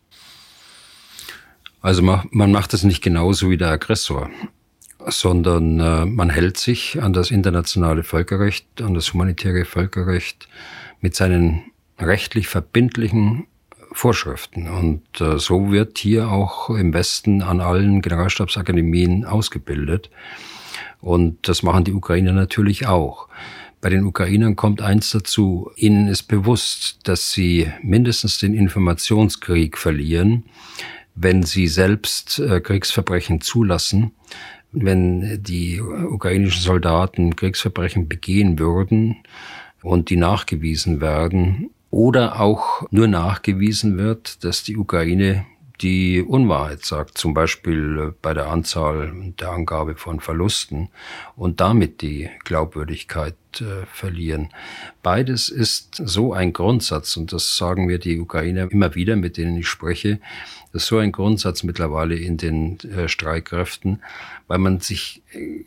Speaker 4: Also man macht es nicht genauso wie der Aggressor, sondern man hält sich an das internationale Völkerrecht, an das humanitäre Völkerrecht mit seinen rechtlich verbindlichen Vorschriften. Und so wird hier auch im Westen an allen Generalstabsakademien ausgebildet. Und das machen die Ukrainer natürlich auch. Bei den Ukrainern kommt eins dazu. Ihnen ist bewusst, dass sie mindestens den Informationskrieg verlieren, wenn sie selbst Kriegsverbrechen zulassen, wenn die ukrainischen Soldaten Kriegsverbrechen begehen würden und die nachgewiesen werden oder auch nur nachgewiesen wird, dass die Ukraine die Unwahrheit sagt, zum Beispiel bei der Anzahl der Angabe von Verlusten und damit die Glaubwürdigkeit verlieren. Beides ist so ein Grundsatz, und das sagen mir die Ukrainer immer wieder, mit denen ich spreche, das ist so ein Grundsatz mittlerweile in den Streitkräften, weil man sich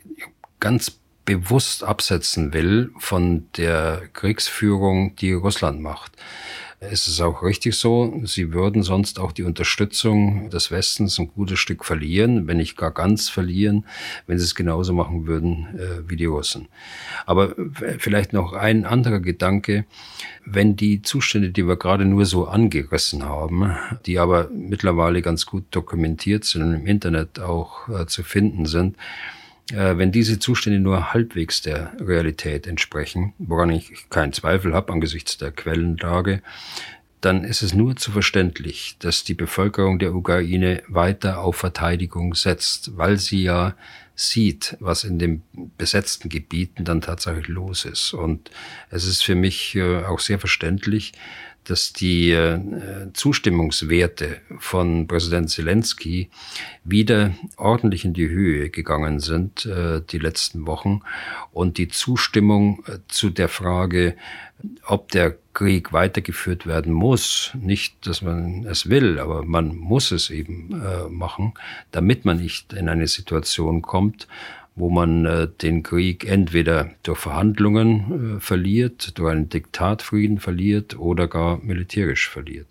Speaker 4: ganz bewusst absetzen will von der Kriegsführung, die Russland macht. Es ist auch richtig so, sie würden sonst auch die Unterstützung des Westens ein gutes Stück verlieren, wenn nicht gar ganz verlieren, wenn sie es genauso machen würden wie die Russen. Aber vielleicht noch ein anderer Gedanke, wenn die Zustände, die wir gerade nur so angerissen haben, die aber mittlerweile ganz gut dokumentiert sind und im Internet auch zu finden sind, wenn diese Zustände nur halbwegs der Realität entsprechen, woran ich keinen Zweifel habe angesichts der Quellenlage, dann ist es nur zu verständlich, dass die Bevölkerung der Ukraine weiter auf Verteidigung setzt, weil sie ja sieht, was in den besetzten Gebieten dann tatsächlich los ist. Und es ist für mich auch sehr verständlich, dass die Zustimmungswerte von Präsident Zelensky wieder ordentlich in die Höhe gegangen sind die letzten Wochen. Und die Zustimmung zu der Frage, ob der Krieg weitergeführt werden muss, nicht, dass man es will, aber man muss es eben machen, damit man nicht in eine Situation kommt, wo man den Krieg entweder durch Verhandlungen verliert, durch einen Diktatfrieden verliert oder gar militärisch verliert.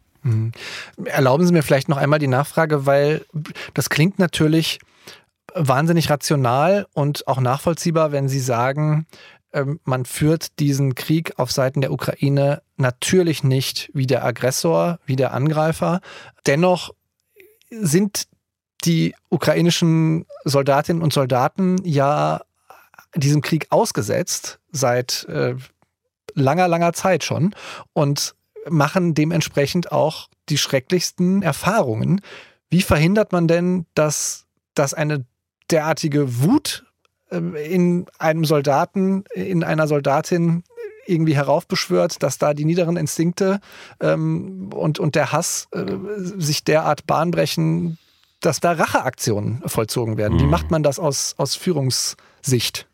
Speaker 3: Erlauben Sie mir vielleicht noch einmal die Nachfrage, weil das klingt natürlich wahnsinnig rational und auch nachvollziehbar, wenn Sie sagen, man führt diesen Krieg auf Seiten der Ukraine natürlich nicht wie der Aggressor, wie der Angreifer. Dennoch sind die ukrainischen Soldatinnen und Soldaten ja diesem Krieg ausgesetzt seit langer Zeit schon und machen dementsprechend auch die schrecklichsten Erfahrungen. Wie verhindert man denn, dass eine derartige Wut in einem Soldaten, in einer Soldatin irgendwie heraufbeschwört, dass da die niederen Instinkte und der Hass sich derart Bahn brechen, dass da Racheaktionen vollzogen werden? Wie macht man das aus Führungssicht?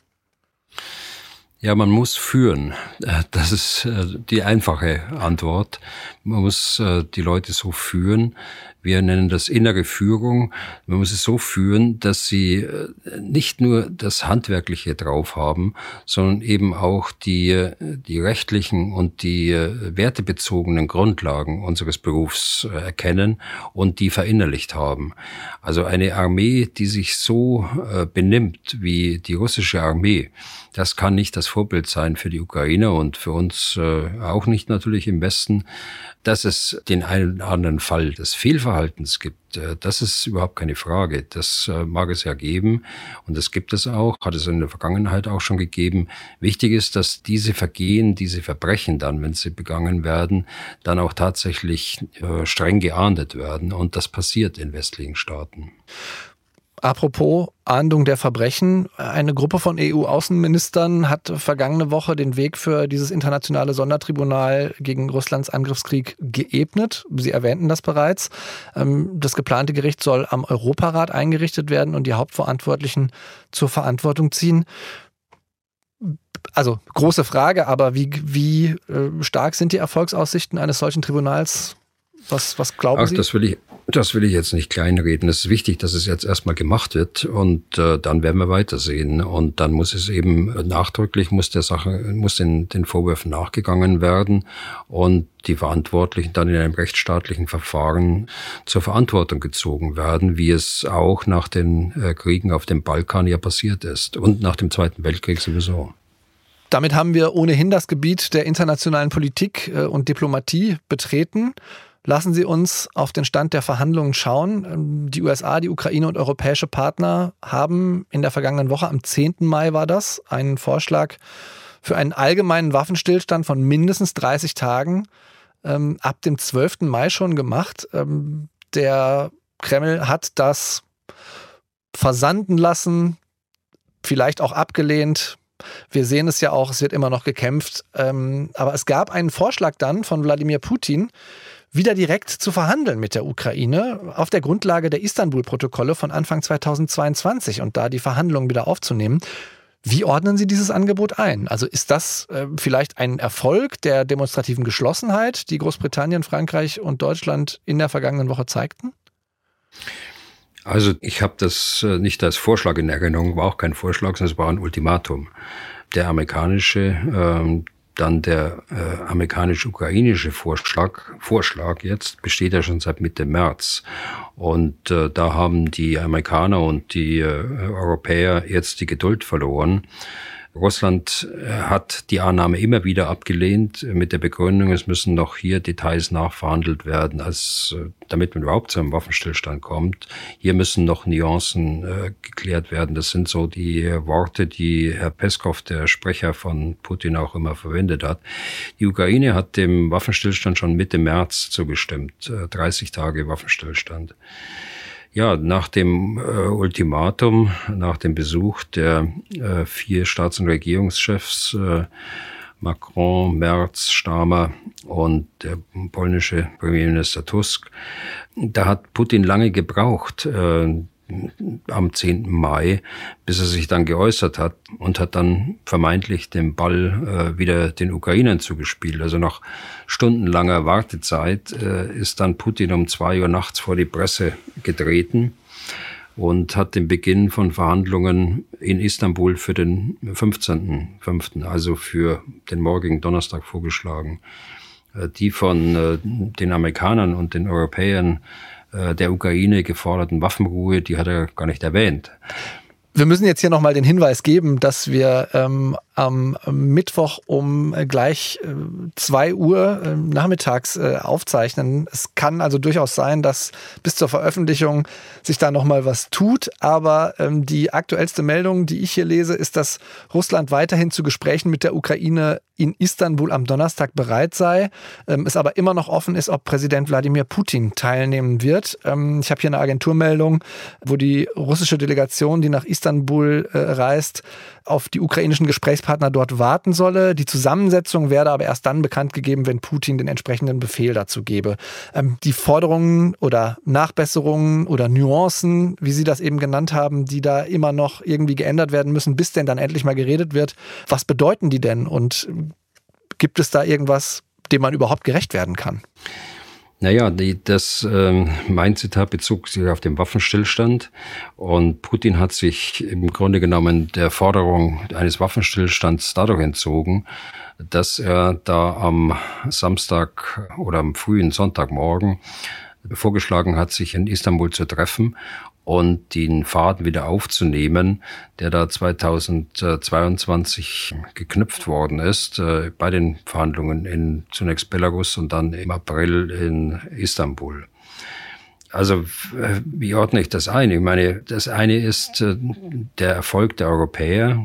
Speaker 4: Ja, man muss führen. Das ist die einfache Antwort. Man muss die Leute so führen. Wir nennen das innere Führung. Man muss es so führen, dass sie nicht nur das Handwerkliche drauf haben, sondern eben auch die rechtlichen und die wertebezogenen Grundlagen unseres Berufs erkennen und die verinnerlicht haben. Also eine Armee, die sich so benimmt wie die russische Armee, das kann nicht das Vorbild sein für die Ukrainer und für uns auch nicht natürlich im Westen. Dass es den einen oder anderen Fall des Fehlverhaltens gibt, das ist überhaupt keine Frage. Das mag es ja geben und das gibt es auch, hat es in der Vergangenheit auch schon gegeben. Wichtig ist, dass diese Vergehen, diese Verbrechen dann, wenn sie begangen werden, dann auch tatsächlich streng geahndet werden und das passiert in westlichen Staaten.
Speaker 3: Apropos Ahndung der Verbrechen, eine Gruppe von EU-Außenministern hat vergangene Woche den Weg für dieses internationale Sondertribunal gegen Russlands Angriffskrieg geebnet. Sie erwähnten das bereits. Das geplante Gericht soll am Europarat eingerichtet werden und die Hauptverantwortlichen zur Verantwortung ziehen. Also große Frage, aber wie stark sind die Erfolgsaussichten eines solchen Tribunals? Was glauben Sie?
Speaker 4: Das will ich jetzt nicht kleinreden. Es ist wichtig, dass es jetzt erstmal gemacht wird und dann werden wir weitersehen. Und dann muss es eben nachdrücklich, muss den Vorwürfen nachgegangen werden und die Verantwortlichen dann in einem rechtsstaatlichen Verfahren zur Verantwortung gezogen werden, wie es auch nach den Kriegen auf dem Balkan ja passiert ist und nach dem Zweiten Weltkrieg sowieso.
Speaker 3: Damit haben wir ohnehin das Gebiet der internationalen Politik und Diplomatie betreten. Lassen Sie uns auf den Stand der Verhandlungen schauen. Die USA, die Ukraine und europäische Partner haben in der vergangenen Woche, am 10. Mai war das, einen Vorschlag für einen allgemeinen Waffenstillstand von mindestens 30 Tagen ab dem 12. Mai schon gemacht. Der Kreml hat das versanden lassen, vielleicht auch abgelehnt. Wir sehen es ja auch, es wird immer noch gekämpft. Aber es gab einen Vorschlag dann von Wladimir Putin, wieder direkt zu verhandeln mit der Ukraine auf der Grundlage der Istanbul-Protokolle von Anfang 2022 und da die Verhandlungen wieder aufzunehmen. Wie ordnen Sie dieses Angebot ein? Also ist das vielleicht ein Erfolg der demonstrativen Geschlossenheit, die Großbritannien, Frankreich und Deutschland in der vergangenen Woche zeigten?
Speaker 4: Also ich habe das nicht als Vorschlag in Erinnerung, war auch kein Vorschlag, sondern es war ein Ultimatum. Der amerikanische, dann der amerikanisch-ukrainische Vorschlag jetzt besteht ja schon seit Mitte März. Und da haben die Amerikaner und die Europäer jetzt die Geduld verloren. Russland hat die Annahme immer wieder abgelehnt mit der Begründung, es müssen noch hier Details nachverhandelt werden, damit man überhaupt zu einem Waffenstillstand kommt. Hier müssen noch Nuancen geklärt werden. Das sind so die Worte, die Herr Peskov, der Sprecher von Putin, auch immer verwendet hat. Die Ukraine hat dem Waffenstillstand schon Mitte März zugestimmt, 30 Tage Waffenstillstand. Ja, nach dem Ultimatum, nach dem Besuch der 4 Staats- und Regierungschefs, Macron, Merz, Starmer und der polnische Premierminister Tusk, da hat Putin lange gebraucht, am 10. Mai, bis er sich dann geäußert hat und hat dann vermeintlich den Ball wieder den Ukrainern zugespielt. Also nach stundenlanger Wartezeit ist dann Putin um 2 Uhr nachts vor die Presse getreten und hat den Beginn von Verhandlungen in Istanbul für den 15.05., also für den morgigen Donnerstag vorgeschlagen. Die von den Amerikanern und den Europäern der Ukraine geforderten Waffenruhe, die hat er gar nicht erwähnt.
Speaker 3: Wir müssen jetzt hier nochmal den Hinweis geben, dass wir am Mittwoch um gleich 2 Uhr nachmittags aufzeichnen. Es kann also durchaus sein, dass bis zur Veröffentlichung sich da nochmal was tut. Aber die aktuellste Meldung, die ich hier lese, ist, dass Russland weiterhin zu Gesprächen mit der Ukraine in Istanbul am Donnerstag bereit sei. Es aber immer noch offen ist, ob Präsident Wladimir Putin teilnehmen wird. Ich habe hier eine Agenturmeldung, wo die russische Delegation, die nach Istanbul reist, auf die ukrainischen Gesprächspartner dort warten solle. Die Zusammensetzung werde aber erst dann bekannt gegeben, wenn Putin den entsprechenden Befehl dazu gebe. Die Forderungen oder Nachbesserungen oder Nuancen, wie Sie das eben genannt haben, die da immer noch irgendwie geändert werden müssen, bis denn dann endlich mal geredet wird. Was bedeuten die denn? Und gibt es da irgendwas, dem man überhaupt gerecht werden kann?
Speaker 4: Naja, mein Zitat bezog sich auf den Waffenstillstand und Putin hat sich im Grunde genommen der Forderung eines Waffenstillstands dadurch entzogen, dass er da am Samstag oder am frühen Sonntagmorgen vorgeschlagen hat, sich in Istanbul zu treffen und den Faden wieder aufzunehmen, der da 2022 geknüpft worden ist, bei den Verhandlungen in zunächst Belarus und dann im April in Istanbul. Also, wie ordne ich das ein? Ich meine, das eine ist der Erfolg der Europäer,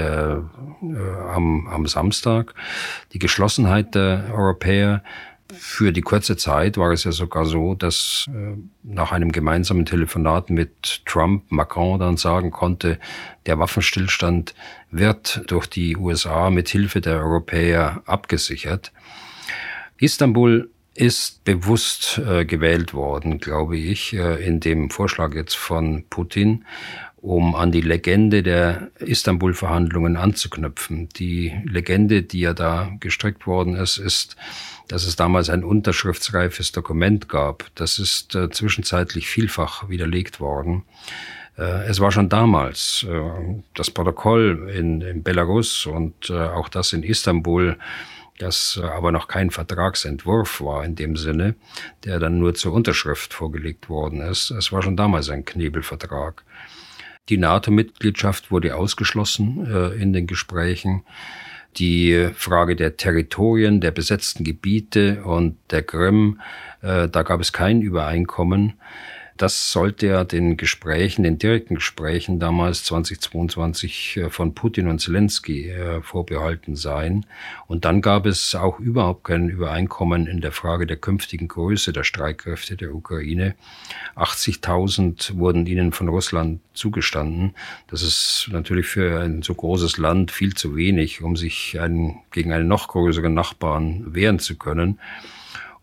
Speaker 4: am Samstag, die Geschlossenheit der Europäer. Für die kurze Zeit war es ja sogar so, dass nach einem gemeinsamen Telefonat mit Trump Macron dann sagen konnte, der Waffenstillstand wird durch die USA mit Hilfe der Europäer abgesichert. Istanbul ist bewusst gewählt worden, glaube ich, in dem Vorschlag jetzt von Putin, um an die Legende der Istanbul-Verhandlungen anzuknüpfen. Die Legende, die ja da gestrickt worden ist, dass es damals ein unterschriftsreifes Dokument gab. Das ist zwischenzeitlich vielfach widerlegt worden. Es war schon damals das Protokoll in Belarus und auch das in Istanbul, das aber noch kein Vertragsentwurf war in dem Sinne, der dann nur zur Unterschrift vorgelegt worden ist. Es war schon damals ein Knebelvertrag. Die NATO-Mitgliedschaft wurde ausgeschlossen in den Gesprächen. Die Frage der Territorien, der besetzten Gebiete und der Krim, da gab es kein Übereinkommen. Das sollte ja den direkten Gesprächen damals 2022 von Putin und Zelensky vorbehalten sein. Und dann gab es auch überhaupt kein Übereinkommen in der Frage der künftigen Größe der Streitkräfte der Ukraine. 80.000 wurden ihnen von Russland zugestanden. Das ist natürlich für ein so großes Land viel zu wenig, um sich gegen einen noch größeren Nachbarn wehren zu können.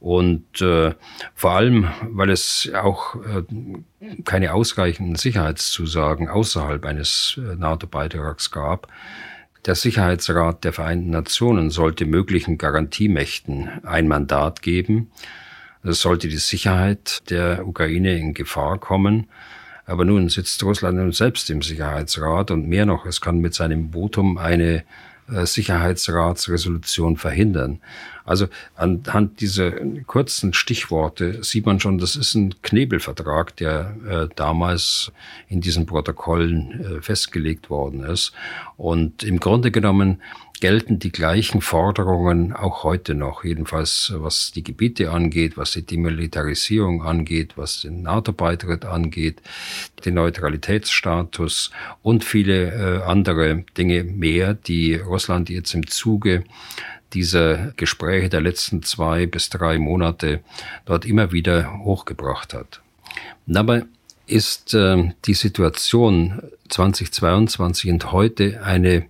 Speaker 4: Und vor allem, weil es auch keine ausreichenden Sicherheitszusagen außerhalb eines NATO-Beitrags gab. Der Sicherheitsrat der Vereinten Nationen sollte möglichen Garantiemächten ein Mandat geben. Es sollte die Sicherheit der Ukraine in Gefahr kommen. Aber nun sitzt Russland nun selbst im Sicherheitsrat und mehr noch, es kann mit seinem Votum eine Sicherheitsratsresolution verhindern. Also anhand dieser kurzen Stichworte sieht man schon, das ist ein Knebelvertrag, der damals in diesen Protokollen festgelegt worden ist. Und im Grunde genommen gelten die gleichen Forderungen auch heute noch, jedenfalls was die Gebiete angeht, was die Demilitarisierung angeht, was den NATO-Beitritt angeht, den Neutralitätsstatus und viele andere Dinge mehr, die Russland jetzt im Zuge dieser Gespräche der letzten 2 bis 3 Monate dort immer wieder hochgebracht hat. Dabei ist die Situation 2022 und heute eine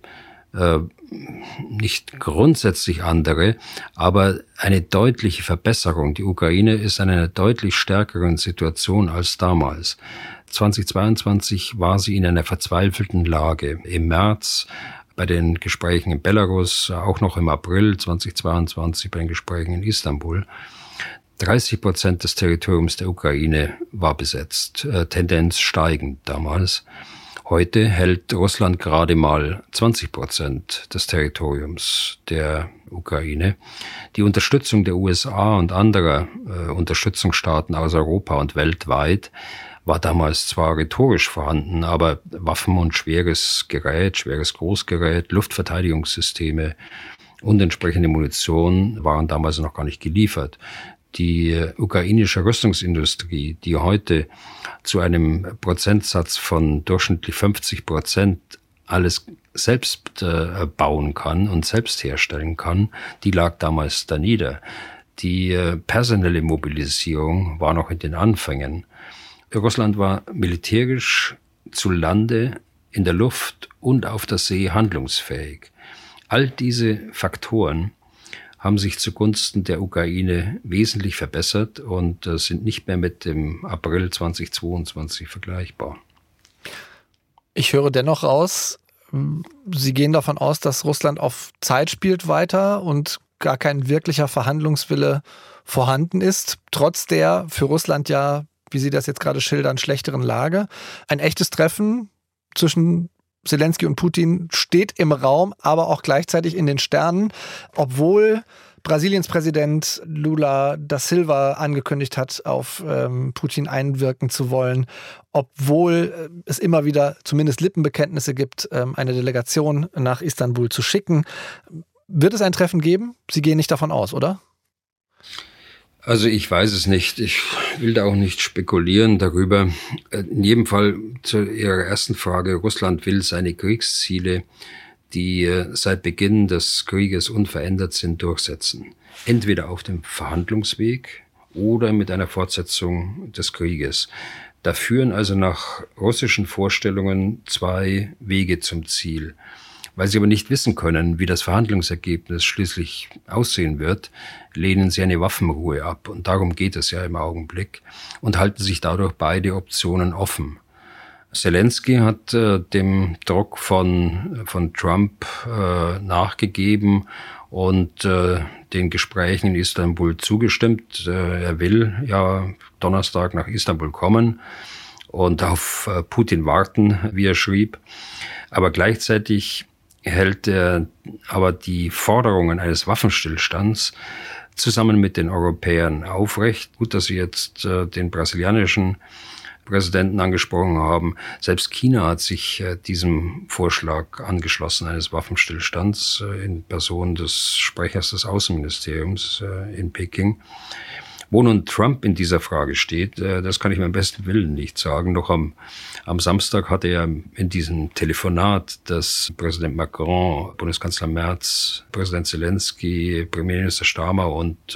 Speaker 4: nicht grundsätzlich andere, aber eine deutliche Verbesserung. Die Ukraine ist in einer deutlich stärkeren Situation als damals. 2022 war sie in einer verzweifelten Lage. Im März bei den Gesprächen in Belarus, auch noch im April 2022 bei den Gesprächen in Istanbul. 30% des Territoriums der Ukraine war besetzt, Tendenz steigend damals. Heute hält Russland gerade mal 20% des Territoriums der Ukraine. Die Unterstützung der USA und anderer Unterstützungsstaaten aus Europa und weltweit war damals zwar rhetorisch vorhanden, aber Waffen und schweres Gerät, schweres Großgerät, Luftverteidigungssysteme und entsprechende Munition waren damals noch gar nicht geliefert. Die ukrainische Rüstungsindustrie, die heute zu einem Prozentsatz von durchschnittlich 50% alles selbst bauen kann und selbst herstellen kann, die lag damals da nieder. Die personelle Mobilisierung war noch in den Anfängen. Russland war militärisch zu Lande, in der Luft und auf der See handlungsfähig. All diese Faktoren haben sich zugunsten der Ukraine wesentlich verbessert und sind nicht mehr mit dem April 2022 vergleichbar.
Speaker 3: Ich höre dennoch raus, Sie gehen davon aus, dass Russland auf Zeit spielt weiter und gar kein wirklicher Verhandlungswille vorhanden ist, trotz der für Russland ja, wie Sie das jetzt gerade schildern, schlechteren Lage. Ein echtes Treffen zwischen Zelensky und Putin steht im Raum, aber auch gleichzeitig in den Sternen, obwohl Brasiliens Präsident Lula da Silva angekündigt hat, auf Putin einwirken zu wollen, obwohl es immer wieder zumindest Lippenbekenntnisse gibt, eine Delegation nach Istanbul zu schicken. Wird es ein Treffen geben? Sie gehen nicht davon aus, oder?
Speaker 4: Also ich weiß es nicht. Ich will da auch nicht spekulieren darüber. In jedem Fall zu Ihrer ersten Frage. Russland will seine Kriegsziele, die seit Beginn des Krieges unverändert sind, durchsetzen. Entweder auf dem Verhandlungsweg oder mit einer Fortsetzung des Krieges. Da führen also nach russischen Vorstellungen 2 Wege zum Ziel. Weil sie aber nicht wissen können, wie das Verhandlungsergebnis schließlich aussehen wird, lehnen sie eine Waffenruhe ab. Und darum geht es ja im Augenblick und halten sich dadurch beide Optionen offen. Zelensky hat dem Druck von Trump nachgegeben und den Gesprächen in Istanbul zugestimmt. Er will ja Donnerstag nach Istanbul kommen und auf Putin warten, wie er schrieb. Aber gleichzeitig hält er aber die Forderungen eines Waffenstillstands zusammen mit den Europäern aufrecht. Gut, dass Sie jetzt den brasilianischen Präsidenten angesprochen haben. Selbst China hat sich diesem Vorschlag angeschlossen, eines Waffenstillstands in Person des Sprechers des Außenministeriums in Peking. Wo nun Trump in dieser Frage steht, das kann ich beim besten Willen nicht sagen. Noch am Samstag hatte er in diesem Telefonat, das Präsident Macron, Bundeskanzler Merz, Präsident Zelensky, Premierminister Starmer und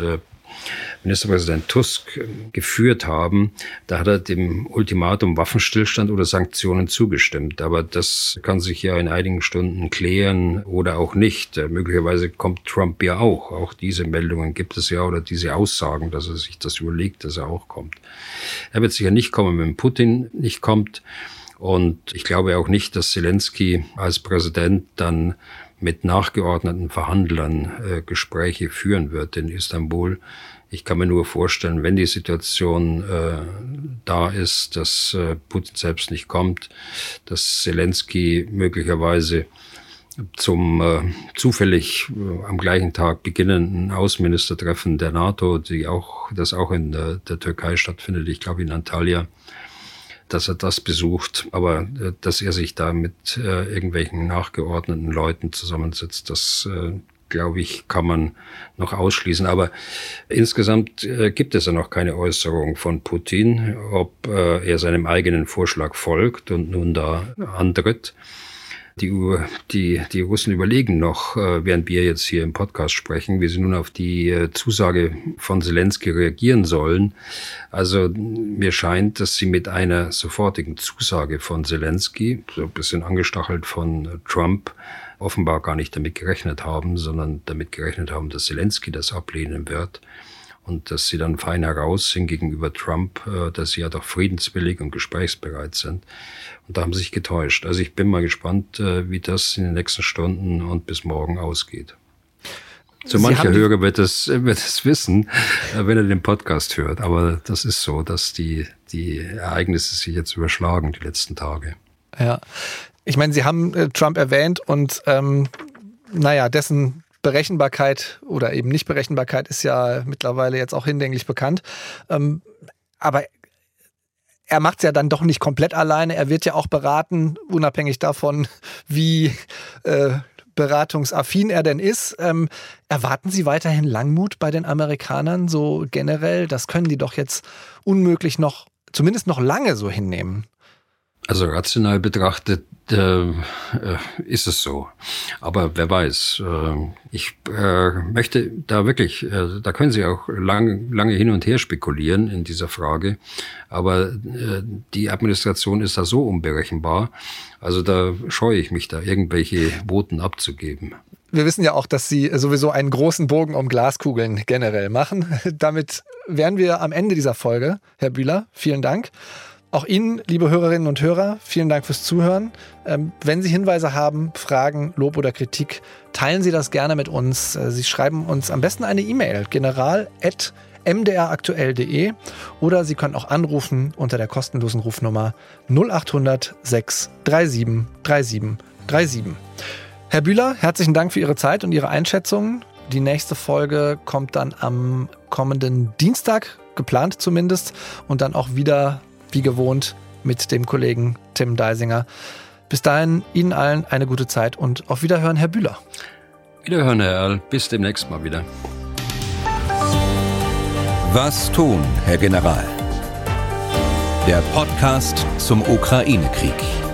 Speaker 4: Ministerpräsident Tusk geführt haben, da hat er dem Ultimatum Waffenstillstand oder Sanktionen zugestimmt. Aber das kann sich ja in einigen Stunden klären oder auch nicht. Möglicherweise kommt Trump ja auch. Auch diese Meldungen gibt es ja oder diese Aussagen, dass er sich das überlegt, dass er auch kommt. Er wird sicher nicht kommen, wenn Putin nicht kommt. Und ich glaube auch nicht, dass Zelensky als Präsident dann mit nachgeordneten Verhandlern Gespräche führen wird in Istanbul. Ich kann mir nur vorstellen, wenn die Situation da ist, dass Putin selbst nicht kommt, dass Zelensky möglicherweise zum zufällig am gleichen Tag beginnenden Außenministertreffen der NATO, das auch in der Türkei stattfindet, ich glaube in Antalya, dass er das besucht, aber dass er sich da mit irgendwelchen nachgeordneten Leuten zusammensetzt, das glaube ich, kann man noch ausschließen. Aber insgesamt gibt es ja noch keine Äußerung von Putin, ob er seinem eigenen Vorschlag folgt und nun da antritt. Die Russen überlegen noch, während wir jetzt hier im Podcast sprechen, wie sie nun auf die Zusage von Zelensky reagieren sollen. Also mir scheint, dass sie mit einer sofortigen Zusage von Zelensky, so ein bisschen angestachelt von Trump, offenbar gar nicht damit gerechnet haben, sondern damit gerechnet haben, dass Zelensky das ablehnen wird. Und dass sie dann fein heraus sind gegenüber Trump, dass sie ja doch friedenswillig und gesprächsbereit sind. Und da haben sie sich getäuscht. Also ich bin mal gespannt, wie das in den nächsten Stunden und bis morgen ausgeht. So mancher Hörer wird es wissen, wenn er den Podcast hört. Aber das ist so, dass die Ereignisse sich jetzt überschlagen, die letzten Tage.
Speaker 3: Ja, ich meine, Sie haben Trump erwähnt und dessen Berechenbarkeit oder eben Nichtberechenbarkeit ist ja mittlerweile jetzt auch hinlänglich bekannt. Aber er macht es ja dann doch nicht komplett alleine. Er wird ja auch beraten, unabhängig davon, wie beratungsaffin er denn ist. Erwarten Sie weiterhin Langmut bei den Amerikanern so generell? Das können die doch jetzt unmöglich zumindest noch lange so hinnehmen.
Speaker 4: Also rational betrachtet ist es so. Aber wer weiß. Ich möchte da wirklich, da können Sie auch lange hin und her spekulieren in dieser Frage. Aber die Administration ist da so unberechenbar. Also da scheue ich mich da, irgendwelche Voten abzugeben.
Speaker 3: Wir wissen ja auch, dass Sie sowieso einen großen Bogen um Glaskugeln generell machen. Damit wären wir am Ende dieser Folge. Herr Bühler, vielen Dank. Auch Ihnen, liebe Hörerinnen und Hörer, vielen Dank fürs Zuhören. Wenn Sie Hinweise haben, Fragen, Lob oder Kritik, teilen Sie das gerne mit uns. Sie schreiben uns am besten eine E-Mail, general@mdraktuell.de, oder Sie können auch anrufen unter der kostenlosen Rufnummer 0800 637 3737. Herr Bühler, herzlichen Dank für Ihre Zeit und Ihre Einschätzungen. Die nächste Folge kommt dann am kommenden Dienstag, geplant zumindest, und dann auch wieder wie gewohnt mit dem Kollegen Tim Deisinger. Bis dahin Ihnen allen eine gute Zeit und auf Wiederhören, Herr Bühler.
Speaker 4: Wiederhören, Herr Erl. Bis demnächst mal wieder.
Speaker 2: Was tun, Herr General? Der Podcast zum Ukraine-Krieg.